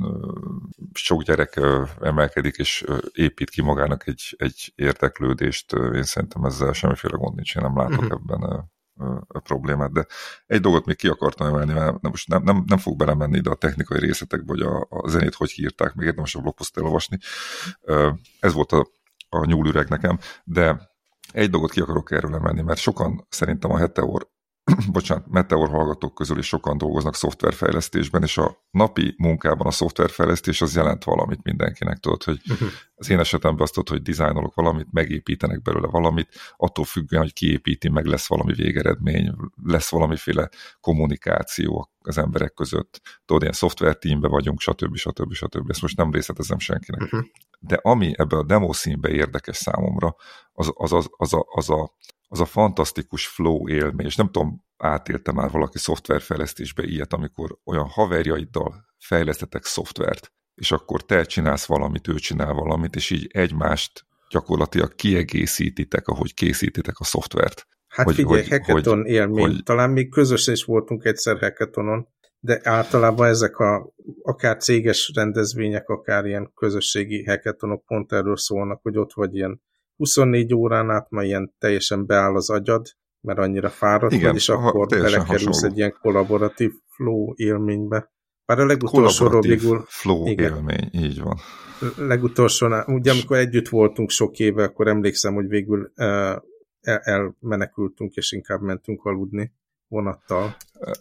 sok gyerek emelkedik, és épít ki magának egy érdeklődést. Én szerintem ezzel semmiféle gond nincs, én nem látok ebben a problémát, de egy dolgot még ki akartam emelni, mert most nem fog belemenni ide a technikai részletekbe, hogy a zenét hogy hírták, még érdemes a blogpost elolvasni. Ez volt a nyúlüreg nekem, de egy dolgot ki akarok erről emelni, mert sokan szerintem a Meteor hallgatók közül is sokan dolgoznak szoftverfejlesztésben, és a napi munkában a szoftverfejlesztés az jelent valamit mindenkinek, tudod, hogy az én esetemben azt tudod, hogy dizájnolok valamit, megépítenek belőle valamit, attól függően, hogy kiépíti, meg lesz valami végeredmény, lesz valamiféle kommunikáció az emberek között. Tudod, ilyen szoftverteamben vagyunk, stb. Ezt most nem részletezem senkinek. De ami ebbe a demo színbe érdekes számomra, az a fantasztikus flow élmény, és nem tudom, átélte már valaki szoftverfejlesztésbe ilyet, amikor olyan haverjaiddal fejlesztetek szoftvert, és akkor te csinálsz valamit, ő csinál valamit, és így egymást gyakorlatilag kiegészítitek, ahogy készítitek a szoftvert. Hát figyelj, hackathon élmény. Talán még közösen is voltunk egyszer hackathonon, de általában ezek akár céges rendezvények, akár ilyen közösségi hackathonok pont erről szólnak, hogy ott vagy ilyen 24 órán át, már ilyen teljesen beáll az agyad, mert annyira fáradt vagy, és akkor belekerülsz egy ilyen kollaboratív flow élménybe. Bár a legutolsóról végül... flow élmény, így van. Legutolsónál, ugye amikor együtt voltunk sok éve, akkor emlékszem, hogy végül elmenekültünk, és inkább mentünk aludni vonattal.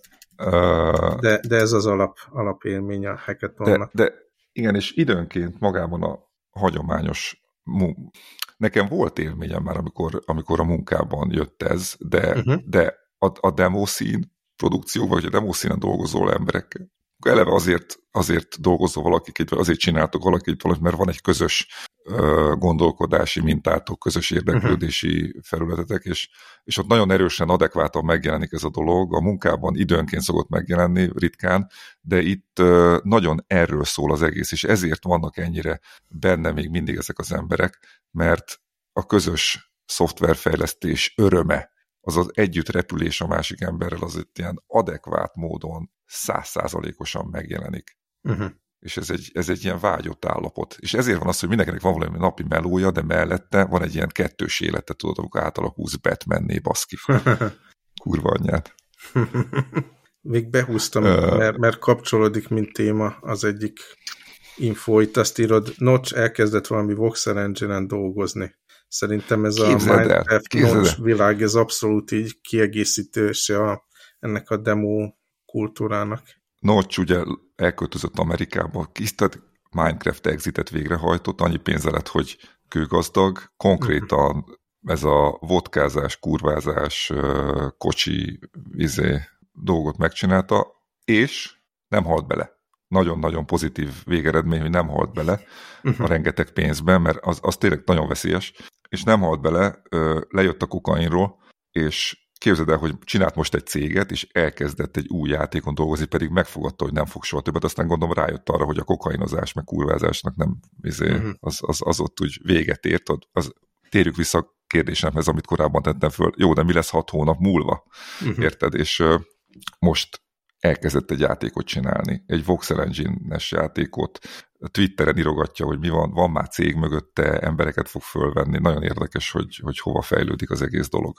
De ez az alapélmény a hackathonnak. De igen, és időnként magában a hagyományos... Nekem volt élményem már, amikor a munkában jött ez, de a demószín produkció, vagy a demószínen dolgozó emberekkel, eleve azért dolgozó valakik, vagy azért csináltok valakit valamit, mert van egy közös gondolkodási mintátok, közös érdeklődési felületetek, és ott nagyon erősen, adekvátan megjelenik ez a dolog. A munkában időnként szokott megjelenni, ritkán, de itt nagyon erről szól az egész, és ezért vannak ennyire benne még mindig ezek az emberek, mert a közös szoftverfejlesztés öröme, az az együttrepülés a másik emberrel, az itt ilyen adekvát módon 100%-osan megjelenik. És ez egy ilyen vágyott állapot. És ezért van az, hogy mindenkinek van valami napi melója, de mellette van egy ilyen kettős élete, tudod, amikor átalakulsz Batmanné, baszki. Kurva anyját. Még behúztam, mert kapcsolódik, mint téma az egyik info, itt azt írod, Notch elkezdett valami voxel engine-en dolgozni. Szerintem ez Minecraft Notch világ, ez abszolút így kiegészítése ennek a demo kultúrának. Notch ugye elköltözött Amerikába, Minecraft exitet végrehajtott, annyi pénze lett, hogy kőgazdag, konkrétan ez a vodkázás, kurvázás, kocsi dolgot megcsinálta, és nem halt bele. Nagyon-nagyon pozitív végeredmény, hogy nem halt bele a rengeteg pénzben, mert az tényleg nagyon veszélyes, és nem halt bele, lejött a kokainról, és képzeld el, hogy csinált most egy céget, és elkezdett egy új játékon dolgozni, pedig megfogadta, hogy nem fog soha többet, aztán gondolom rájött arra, hogy a kokainozás, meg kurvázásnak nem, az ott úgy véget ért. Térjük vissza a kérdésemhez, amit korábban tettem föl. Jó, de mi lesz 6 hónap múlva? Érted? És most elkezdett egy játékot csinálni, egy voxel engine-es játékot, Twitteren írogatja, hogy mi van már cég mögötte, embereket fog fölvenni, nagyon érdekes, hogy hova fejlődik az egész dolog.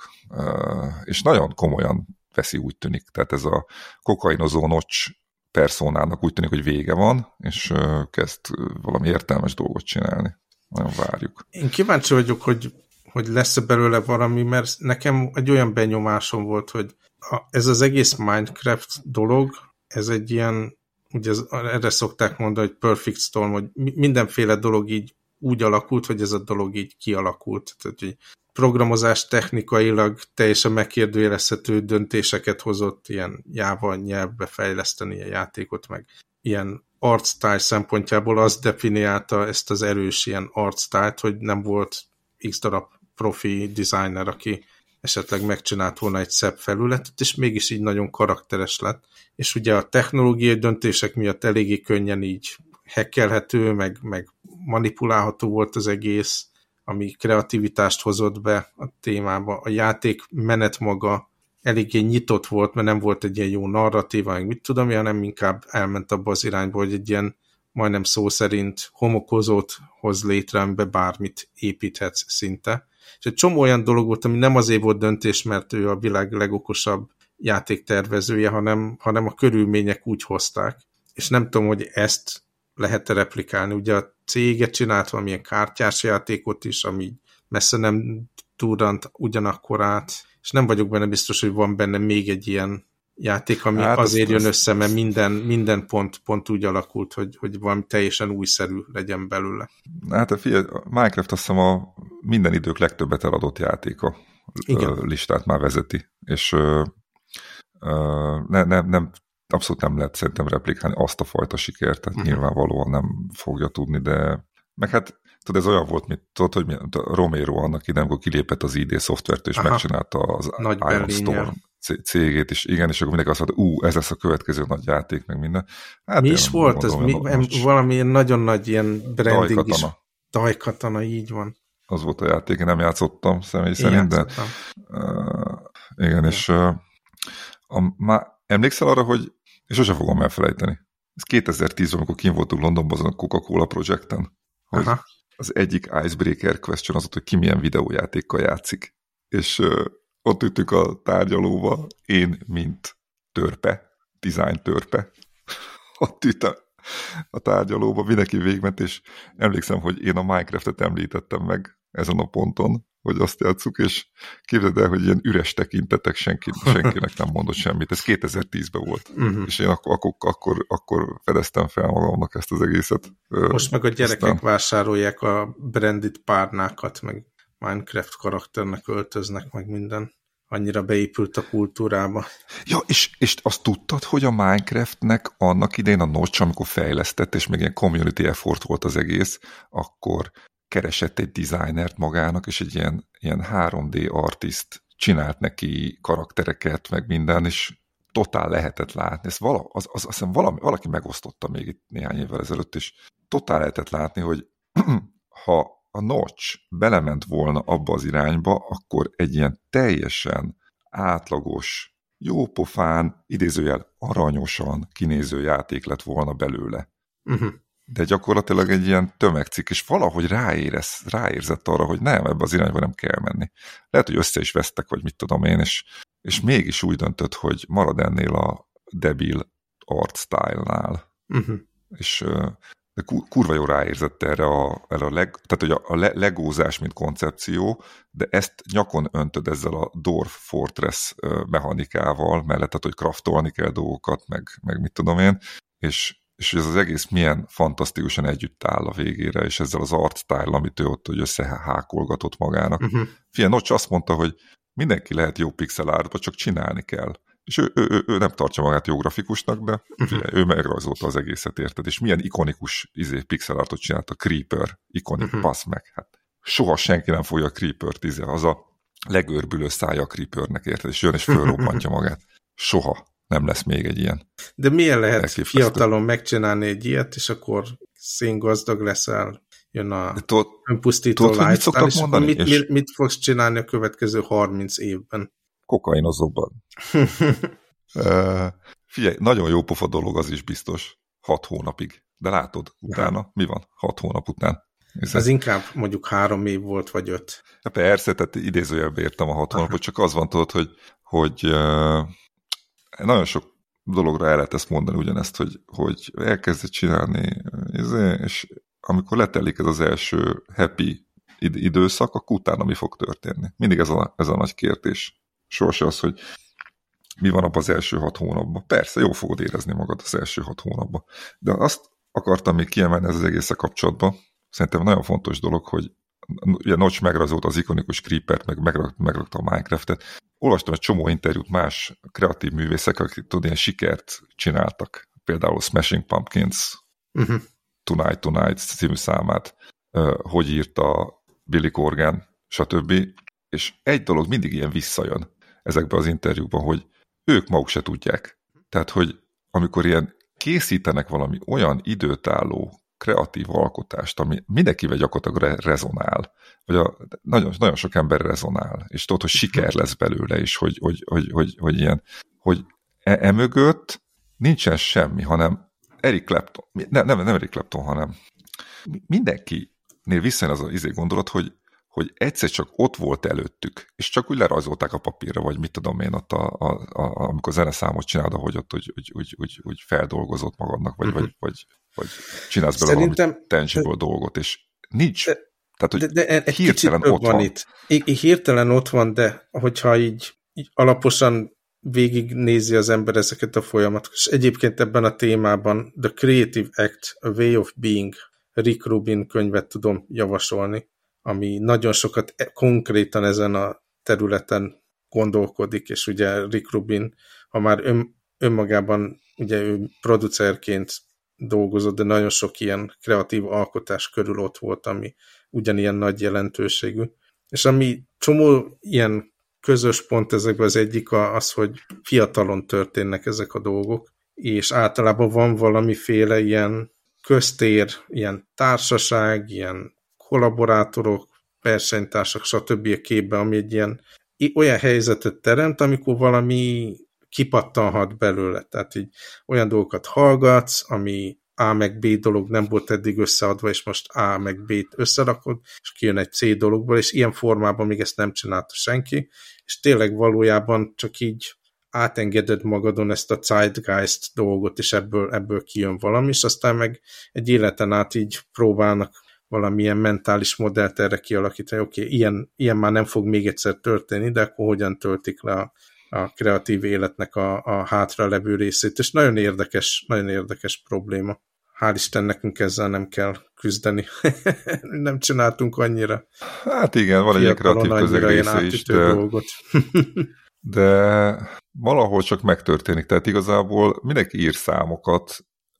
És nagyon komolyan veszi, úgy tűnik, tehát ez a kokainozó Notch personának úgy tűnik, hogy vége van, és kezd valami értelmes dolgot csinálni. Nagyon várjuk. Én kíváncsi vagyok, hogy lesz-e belőle valami, mert nekem egy olyan benyomásom volt, hogy ez az egész Minecraft dolog, ez egy ilyen, ugye erre szokták mondani, hogy perfect storm, hogy mindenféle dolog így úgy alakult, hogy ez a dolog így kialakult. Tehát, hogy programozás technikailag teljesen megkérdőjelezhető döntéseket hozott, ilyen Java nyelvbe fejleszteni a játékot, meg ilyen art style szempontjából az definiálta ezt az erős ilyen art style-t, hogy nem volt x darab profi designer, aki esetleg megcsinált volna egy szebb felületet, és mégis így nagyon karakteres lett. És ugye a technológiai döntések miatt eléggé könnyen így hackelhető, meg manipulálható volt az egész, ami kreativitást hozott be a témába. A játék menet maga eléggé nyitott volt, mert nem volt egy ilyen jó narratíva, meg mit tudom, hanem inkább elment abba az irányba, hogy egy ilyen majdnem szó szerint homokozót hoz létre, amiben bármit építhetsz szinte. És egy csomó olyan dolog volt, ami nem azért volt döntés, mert ő a világ legokosabb játéktervezője, hanem a körülmények úgy hozták. És nem tudom, hogy ezt lehet-e replikálni. Ugye a céget csinált valamilyen kártyás játékot is, ami messze nem durrant ugyanakkorát, és nem vagyok benne biztos, hogy van benne még egy ilyen játék, ami azért jön össze, mert minden pont úgy alakult, hogy valami teljesen újszerű legyen belőle. Hát figyelj, Minecraft azt hiszem a minden idők legtöbbet eladott játéka listát már vezeti, és abszolút nem lehet szerintem replikálni azt a fajta sikert, tehát nyilvánvalóan nem fogja tudni, de meg hát tudod, ez olyan volt, mint tudod, hogy Romero annak idején, amikor kilépett az ID szoftvert, és megcsinálta az Iron Storm cégét is, igen, és akkor mindenki azt mondta, ez lesz a következő nagy játék, meg minden. Hát mi is volt ez? Valami nagyon nagy ilyen branding is. Daikatana, így van. Az volt a játék, én nem játszottam személy szerint, de igen, és emlékszel arra, hogy és sosem fogom elfelejteni. Ez 2010-ben, amikor kint voltunk Londonban azon a Coca-Cola projekten, hogy az egyik icebreaker question az volt, hogy ki milyen videójátékkal játszik. És ott ültünk a tárgyalóba, én, mint törpe, design törpe, ott ültem a tárgyalóba, mindenki végigment, és emlékszem, hogy én a Minecraftet említettem meg ezen a ponton, hogy azt játsszuk, és képzeld el, hogy ilyen üres tekintetek, senkinek nem mondott semmit. Ez 2010-ben volt. És én akkor fedeztem fel magamnak ezt az egészet. Most meg a gyerekek vásárolják a branded párnákat, meg Minecraft karakternek öltöznek, meg minden. Annyira beépült a kultúrába. Ja, és azt tudtad, hogy a Minecraftnek annak idején a Notch, amikor fejlesztett, és még ilyen community effort volt az egész, akkor keresett egy designert magának, és egy ilyen 3D artist csinált neki karaktereket, meg minden, és totál lehetett látni. Ezt azt hiszem valaki megosztotta még itt néhány évvel ezelőtt, és totál lehetett látni, hogy ha a Notch belement volna abba az irányba, akkor egy ilyen teljesen átlagos, jópofán, idézőjel aranyosan kinéző játék lett volna belőle. De gyakorlatilag egy ilyen tömegcikk, és valahogy ráérzett arra, hogy nem, ebbe az irányba nem kell menni. Lehet, hogy össze is vesztek, vagy mit tudom én, és mégis úgy döntött, hogy marad ennél a debil art style-nál. És de kurva jó ráérzett erre tehát hogy a legózás, mint koncepció, de ezt nyakon öntöd ezzel a Dwarf Fortress mechanikával, mellett, tehát, hogy craftolni kell dolgokat, meg mit tudom én, és hogy ez az egész milyen fantasztikusan együtt áll a végére, és ezzel az art style, amit ő ott összehákolgatott magának. Figyelj, Notch azt mondta, hogy mindenki lehet jó pixel artba, csak csinálni kell. És ő nem tartja magát jó grafikusnak, de figyelj, ő megrajzolta az egészet, érted? És milyen ikonikus pixel artot csinált a Creeper, ikonik, passz meg. Hát soha senki nem fogja a Creepert, az a legőrbülő szája a Creepernek, érted? És jön és fölrobbantja magát. Soha nem lesz még egy ilyen. De milyen lehet fiatalon megcsinálni egy ilyet, és akkor széngazdag leszel, jön a önpusztító lifestyle, és mondani, mit fogsz csinálni a következő 30 évben? Kokainozóban. Figyelj, nagyon jó pofa dolog az is biztos. 6 hónapig. De látod, utána mi van 6 hónap után? Ez inkább mondjuk 3 év volt, vagy 5. Ja, persze, tehát idézőjelbe értem a 6 hónapot, csak az van, tudod, hogy nagyon sok dologra el lehet ezt mondani ugyanezt, hogy elkezded csinálni, és amikor letelik ez az első happy időszak, akkor utána mi fog történni? Mindig ez a nagy kérdés. Sorsem az, hogy mi van abban az első 6 hónapban. Persze, jól fogod érezni magad az első 6 hónapban. De azt akartam még kiemelni ez az egészre kapcsolatban. Szerintem nagyon fontos dolog, hogy ugye Notch megrajzolt az ikonikus Creepert, meg megrakta a Minecraftet. Olvastam egy csomó interjút más kreatív művészek, akik ilyen sikert csináltak. Például Smashing Pumpkins Tonight című számát, hogy írta Billy Corgan, stb. És egy dolog mindig ilyen visszajön ezekben az interjúkban, hogy ők maguk se tudják. Tehát, hogy amikor ilyen készítenek valami olyan időtálló, kreatív alkotást, ami mindenkivel gyakorlatilag rezonál, vagy nagyon, nagyon sok ember rezonál, és tudod, hogy siker lesz belőle, és hogy ilyen, hogy emögött nincsen semmi, hanem Eric Clapton, nem Eric Clapton, hanem mindenkinél visszajön az gondolat, hogy egyszer csak ott volt előttük, és csak úgy lerajzolták a papírra, vagy mit tudom én ott, amikor zeneszámot csinálod, hogy ott úgy feldolgozott magadnak, vagy csinálsz belőle valami tangible dolgot, és nincs. Tehát, hogy de hirtelen ott van. Itt. Hirtelen ott van, de hogyha így alaposan végignézi az ember ezeket a folyamatokat, és egyébként ebben a témában The Creative Act, A Way of Being, Rick Rubin könyvet tudom javasolni, ami nagyon sokat konkrétan ezen a területen gondolkodik, és ugye Rick Rubin, ha már önmagában ugye ő producerként dolgozott, de nagyon sok ilyen kreatív alkotás körül ott volt, ami ugyanilyen nagy jelentőségű. És ami csomó ilyen közös pont ezekben az egyik az, hogy fiatalon történnek ezek a dolgok, és általában van valamiféle ilyen köztér, ilyen társaság, ilyen kollaborátorok, versenytársak, stb. A képben, ami egy ilyen olyan helyzetet teremt, amikor valami kipattanhat belőle. Tehát így olyan dolgokat hallgatsz, ami A meg B dolog nem volt eddig összeadva, és most A meg B-t összerakod, és kijön egy C dologból, és ilyen formában még ezt nem csinálta senki, és tényleg valójában csak így átengeded magadon ezt a zeitgeist dolgot, és ebből kijön valami, és aztán meg egy életen át így próbálnak valamilyen mentális modellt erre kialakítani, oké, ilyen már nem fog még egyszer történni, de akkor hogyan töltik le a kreatív életnek a hátra levő részét, és nagyon érdekes probléma. Hál' Isten, nekünk ezzel nem kell küzdeni. Nem csináltunk annyira. Hát igen, van egy kreatív közeg része is, de valahol csak megtörténik. Tehát igazából mindenki ír számokat,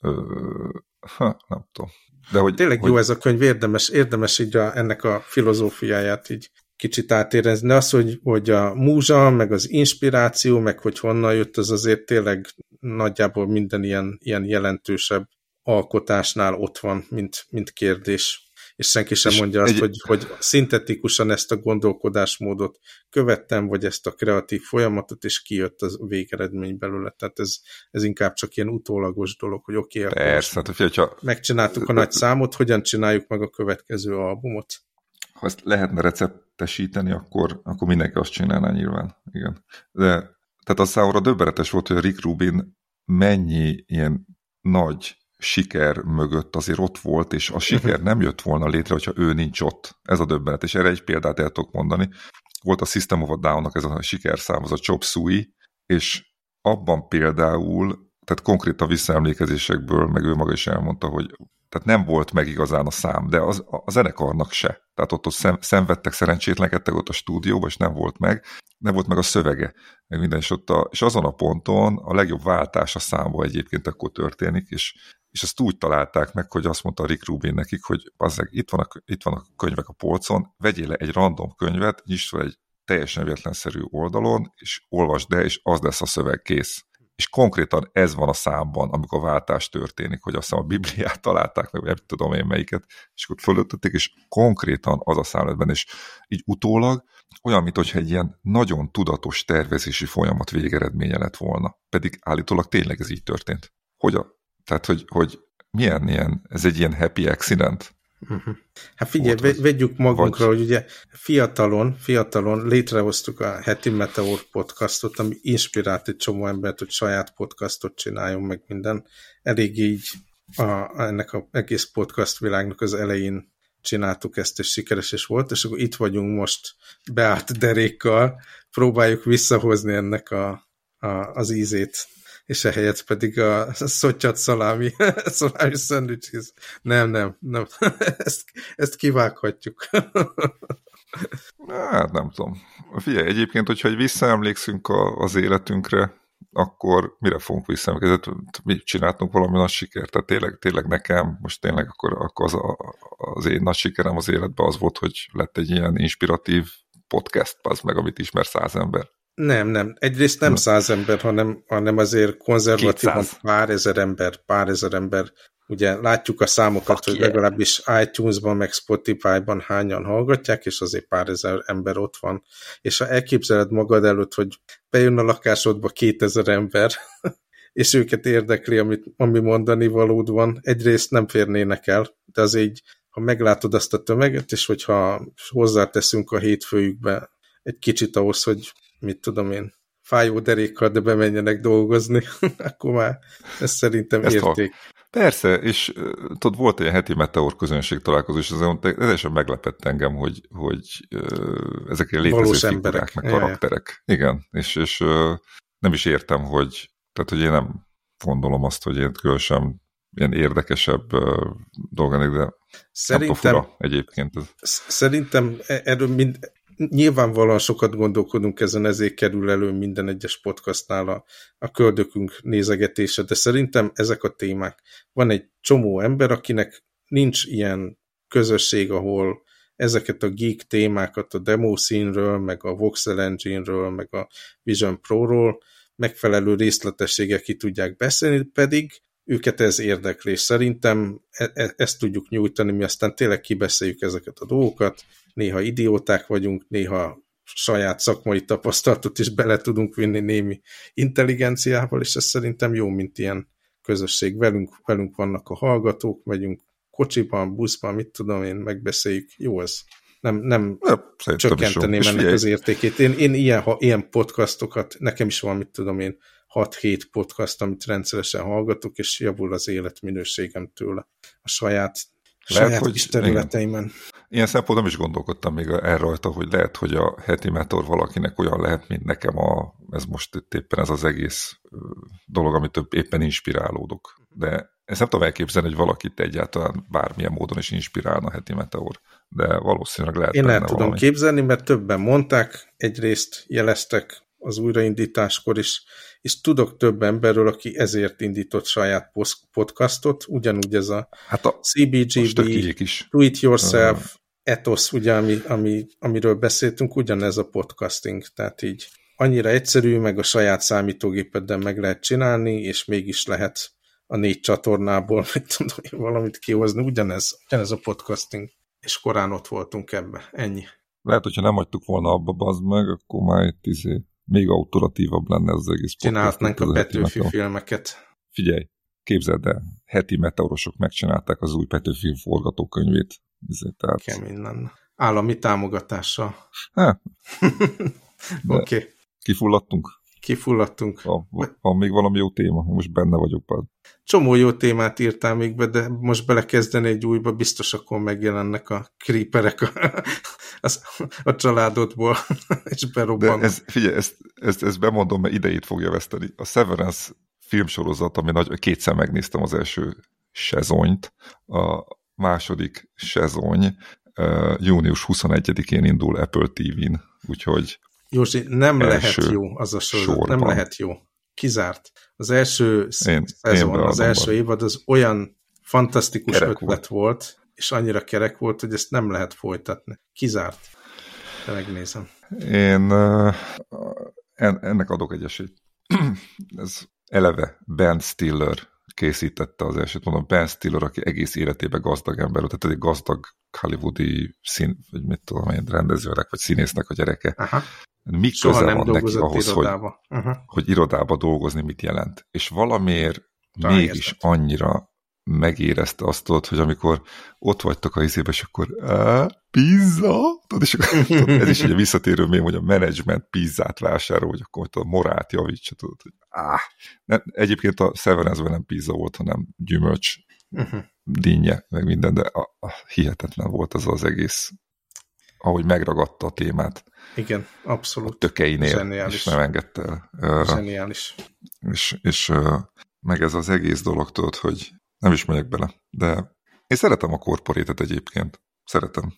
nem tudom. De tényleg jó ez a könyv, érdemes így ennek a filozófiáját így kicsit átérezni. De az, hogy a múzsa, meg az inspiráció, meg hogy honnan jött, az azért tényleg nagyjából minden ilyen jelentősebb alkotásnál ott van, mint kérdés. És senki sem mondja azt, hogy szintetikusan ezt a gondolkodásmódot követtem, vagy ezt a kreatív folyamatot, és kijött az végeredmény belőle. Tehát ez inkább csak ilyen utólagos dolog, hogy oké, hát, megcsináltuk a nagy számot, hogyan csináljuk meg a következő albumot. Ha ezt lehetne receptesíteni, akkor mindenki azt csinálná nyilván. Igen. De tehát az számomra döbbenetes volt, hogy a Rick Rubin mennyi ilyen nagy siker mögött azért ott volt, és a siker nem jött volna létre, hogyha ő nincs ott. Ez a döbbenet, és erre egy példát el tudok mondani. Volt a System of a Down-nak ez a sikerszám, az a Chop Suey, és abban például, tehát konkrét a visszaemlékezésekből, meg ő maga is elmondta, hogy tehát nem volt meg igazán a szám, de a zenekarnak se. Tehát ott szenvedtek, szerencsétlenkedtek ott a stúdióban, és nem volt meg a szövege, meg minden, és azon a ponton a legjobb váltás a számba egyébként akkor történik, és ezt úgy találták meg, hogy azt mondta Rick Rubin nekik, hogy bazzeg, itt van a könyvek a polcon, vegyél le egy random könyvet, nyisd fel egy teljesen véletlenszerű oldalon, és olvasd el, és az lesz a szöveg, kész. És konkrétan ez van a számban, amikor a váltás történik, hogy azt hiszem a Bibliát találták meg, nem tudom én melyiket, és akkor fölöttették, és konkrétan az a szám lett benne, és így utólag olyan, mintha egy ilyen nagyon tudatos tervezési folyamat végeredménye lett volna. Pedig állítólag tényleg ez így történt. Tehát, hogy milyen ilyen, ez egy ilyen happy accident? Hát figyelj, vegyük magunkra, hogy ugye fiatalon létrehoztuk a Heti Meteor podcastot, ami inspirált egy csomó embert, hogy saját podcastot csináljon, meg minden. Elég így ennek az egész podcast világnak az elején csináltuk ezt, és sikeres is volt, és akkor itt vagyunk most beállt derékkal, próbáljuk visszahozni ennek az ízét, és ehelyett pedig a szottyat szalámi szendvicshez. Nem. ezt kivághatjuk. Hát nem tudom. Figyelj, egyébként, hogyha visszaemlékszünk az életünkre, akkor mire fogunk visszaemlékezni? Mi csináltunk valami nagy sikert? Tehát tényleg nekem, most tényleg akkor az én nagy sikerem az életben az volt, hogy lett egy ilyen inspiratív podcast, az meg, amit ismer 100 ember. Nem. Egyrészt nem 100 ember, hanem azért konzervatívan pár ezer ember. Ugye látjuk a számokat, hogy legalábbis iTunes-ban, meg Spotify-ban hányan hallgatják, és azért pár ezer ember ott van. És ha elképzeled magad előtt, hogy bejön a lakásodba 2000 ember, és őket érdekli, ami mondani valód van, egyrészt nem férnének el, de az így, ha meglátod azt a tömeget, és hogyha hozzáteszünk a hétfőjükbe egy kicsit ahhoz, hogy mit tudom én, fájó derékkal, de bemenjenek dolgozni, akkor már ez szerintem érték. Persze, és tudod, volt egy heti Meteor közönség találkozó, és ez teljesen meglepett engem, hogy ezek ilyen létező figurák, meg karakterek. Igen, és nem is értem, hogy én nem gondolom azt, hogy én különösen ilyen érdekesebb dolgok, de szerintem, nem fura egyébként. Szerintem erről nyilvánvalóan sokat gondolkodunk ezen, ezért kerül elő minden egyes podcastnál a köldökünk nézegetése, de szerintem ezek a témák. Van egy csomó ember, akinek nincs ilyen közösség, ahol ezeket a geek témákat a demo színről, meg a Voxel Engine-ről, meg a Vision Pro-ról megfelelő részletességgel ki tudják beszélni, pedig őket ez érdekli, és szerintem ezt tudjuk nyújtani, mi aztán tényleg kibeszéljük ezeket a dolgokat, néha idióták vagyunk, néha saját szakmai tapasztalatot is bele tudunk vinni némi intelligenciával, és ez szerintem jó, mint ilyen közösség. Velünk vannak a hallgatók, megyünk kocsiban, buszban, mit tudom én, megbeszéljük. Jó ez. Nem csökkenteném ennek az értékét. Én ilyen podcastokat, nekem is van, mit tudom én, 6-7 podcast, amit rendszeresen hallgatok, és javul az életminőségem tőle a saját kis területeimen. Ilyen szempontból nem is gondolkodtam még erre rajta, hogy lehet, hogy a heti meteor valakinek olyan lehet, mint nekem ez most éppen ez az egész dolog, amitől éppen inspirálódok. De ezt nem tudom elképzelni, hogy valakit egyáltalán bármilyen módon is inspirálna a heti meteor. De valószínűleg lehet benne valami. Én el tudom képzelni, mert többen mondták, egyrészt jeleztek az újraindításkor is, és tudok több emberről, aki ezért indított saját podcastot, ugyanúgy ez a CBGB, Do It Yourself, ethos, ugye, amiről beszéltünk, ugyanez a podcasting, tehát így annyira egyszerű, meg a saját számítógépeddel meg lehet csinálni, és mégis lehet a 4 csatornából valamit kihozni, ugyanez a podcasting, és korán ott voltunk ebbe, ennyi. Lehet, hogyha nem hagytuk volna abba, bazd meg, akkor már még autoratívabb lenne az egész podcast. Csinálhatnánk a Petőfi filmeket. Figyelj, képzeld el, heti meteorosok megcsinálták az új Petőfi forgatókönyvét. Kemény lenne. Állami támogatással. Oké. Kifulladtunk. Van még valami jó téma? Én most benne vagyok. Csomó jó témát írtál még be, de most belekezdeni egy újba, biztos akkor megjelennek a creeperek a családodból, és berobbannak. Figyelj, ezt bemondom, mert idejét fogja veszteni. A Severance filmsorozat, ami kétszer megnéztem az első sezonyt, a második sezony június 21-én indul Apple TV-n, úgyhogy Józsi, nem lehet jó az a sorozat, nem lehet jó. Kizárt. Az első szezon, az első évad az olyan fantasztikus ötlet volt, és annyira kerek volt, hogy ezt nem lehet folytatni. Kizárt. De megnézem. Én ennek adok egy esélyt. Ez eleve Ben Stiller készítette az elsőt. Mondom, Ben Stiller, aki egész életében gazdag ember volt, tehát egy gazdag hollywoodi vagy mit tudom én, rendezőnek, vagy színésznek a gyereke. Aha. Mi köze van neki ahhoz, hogy irodába dolgozni mit jelent? És valamiért mégis annyira megérezte azt, hogy amikor ott vagytok a izébe, és akkor pizza? És akkor, ez is egy visszatérő mém, hogy a menedzsment pizzát vásárol, hogy akkor a morát javítsa. Tudod, hogy egyébként a Severance-ben nem pizza volt, hanem gyümölcs, dinnye, meg minden, de hihetetlen volt az egész, ahogy megragadta a témát. Igen, abszolút. A tökeinél, zseniális. És nem engedte el. Zseniális. És meg ez az egész dolog, tudod, hogy nem is megyek bele, de én szeretem a korporétet egyébként. Szeretem.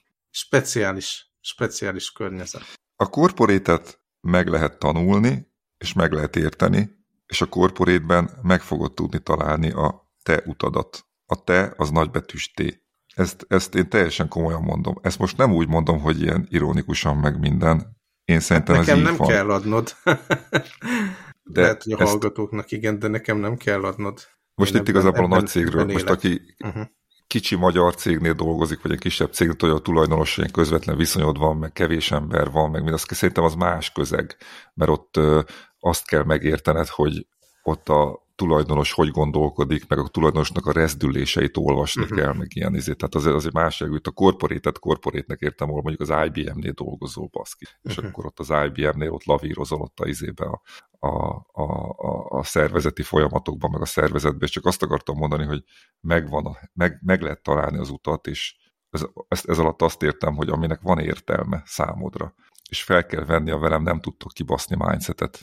Speciális környezet. A korporétet meg lehet tanulni, és meg lehet érteni, és a korporétben meg fogod tudni találni a te utadat. A te az nagybetűs T. Ezt én teljesen komolyan mondom. Ezt most nem úgy mondom, hogy ilyen ironikusan meg minden. Én szerintem nekem ez így nem van. kell adnod. De lehet, hogy a hallgatóknak igen, de nekem nem kell adnod. Most itt igazából a nagy cégről, most aki kicsi magyar cégnél dolgozik, vagy egy kisebb cégnél, hogy a tulajdonos ilyen közvetlen viszonyod van, meg kevés ember van, meg mind, szerintem az más közeg, mert ott azt kell megértened, hogy ott a tulajdonos hogy gondolkodik, meg a tulajdonosnak a rezdüléseit olvasni kell, meg ilyen izét. Tehát azért más jelgű, a korporétnek értem, ahol mondjuk az IBM-nél dolgozol, baszki. És akkor ott az IBM-nél ott lavírozol ott a izébe a szervezeti folyamatokban, meg a szervezetben, és csak azt akartam mondani, hogy meg lehet találni az utat, és ez alatt azt értem, hogy aminek van értelme számodra, és fel kell venni a velem nem tudtok kibaszni mindsetet.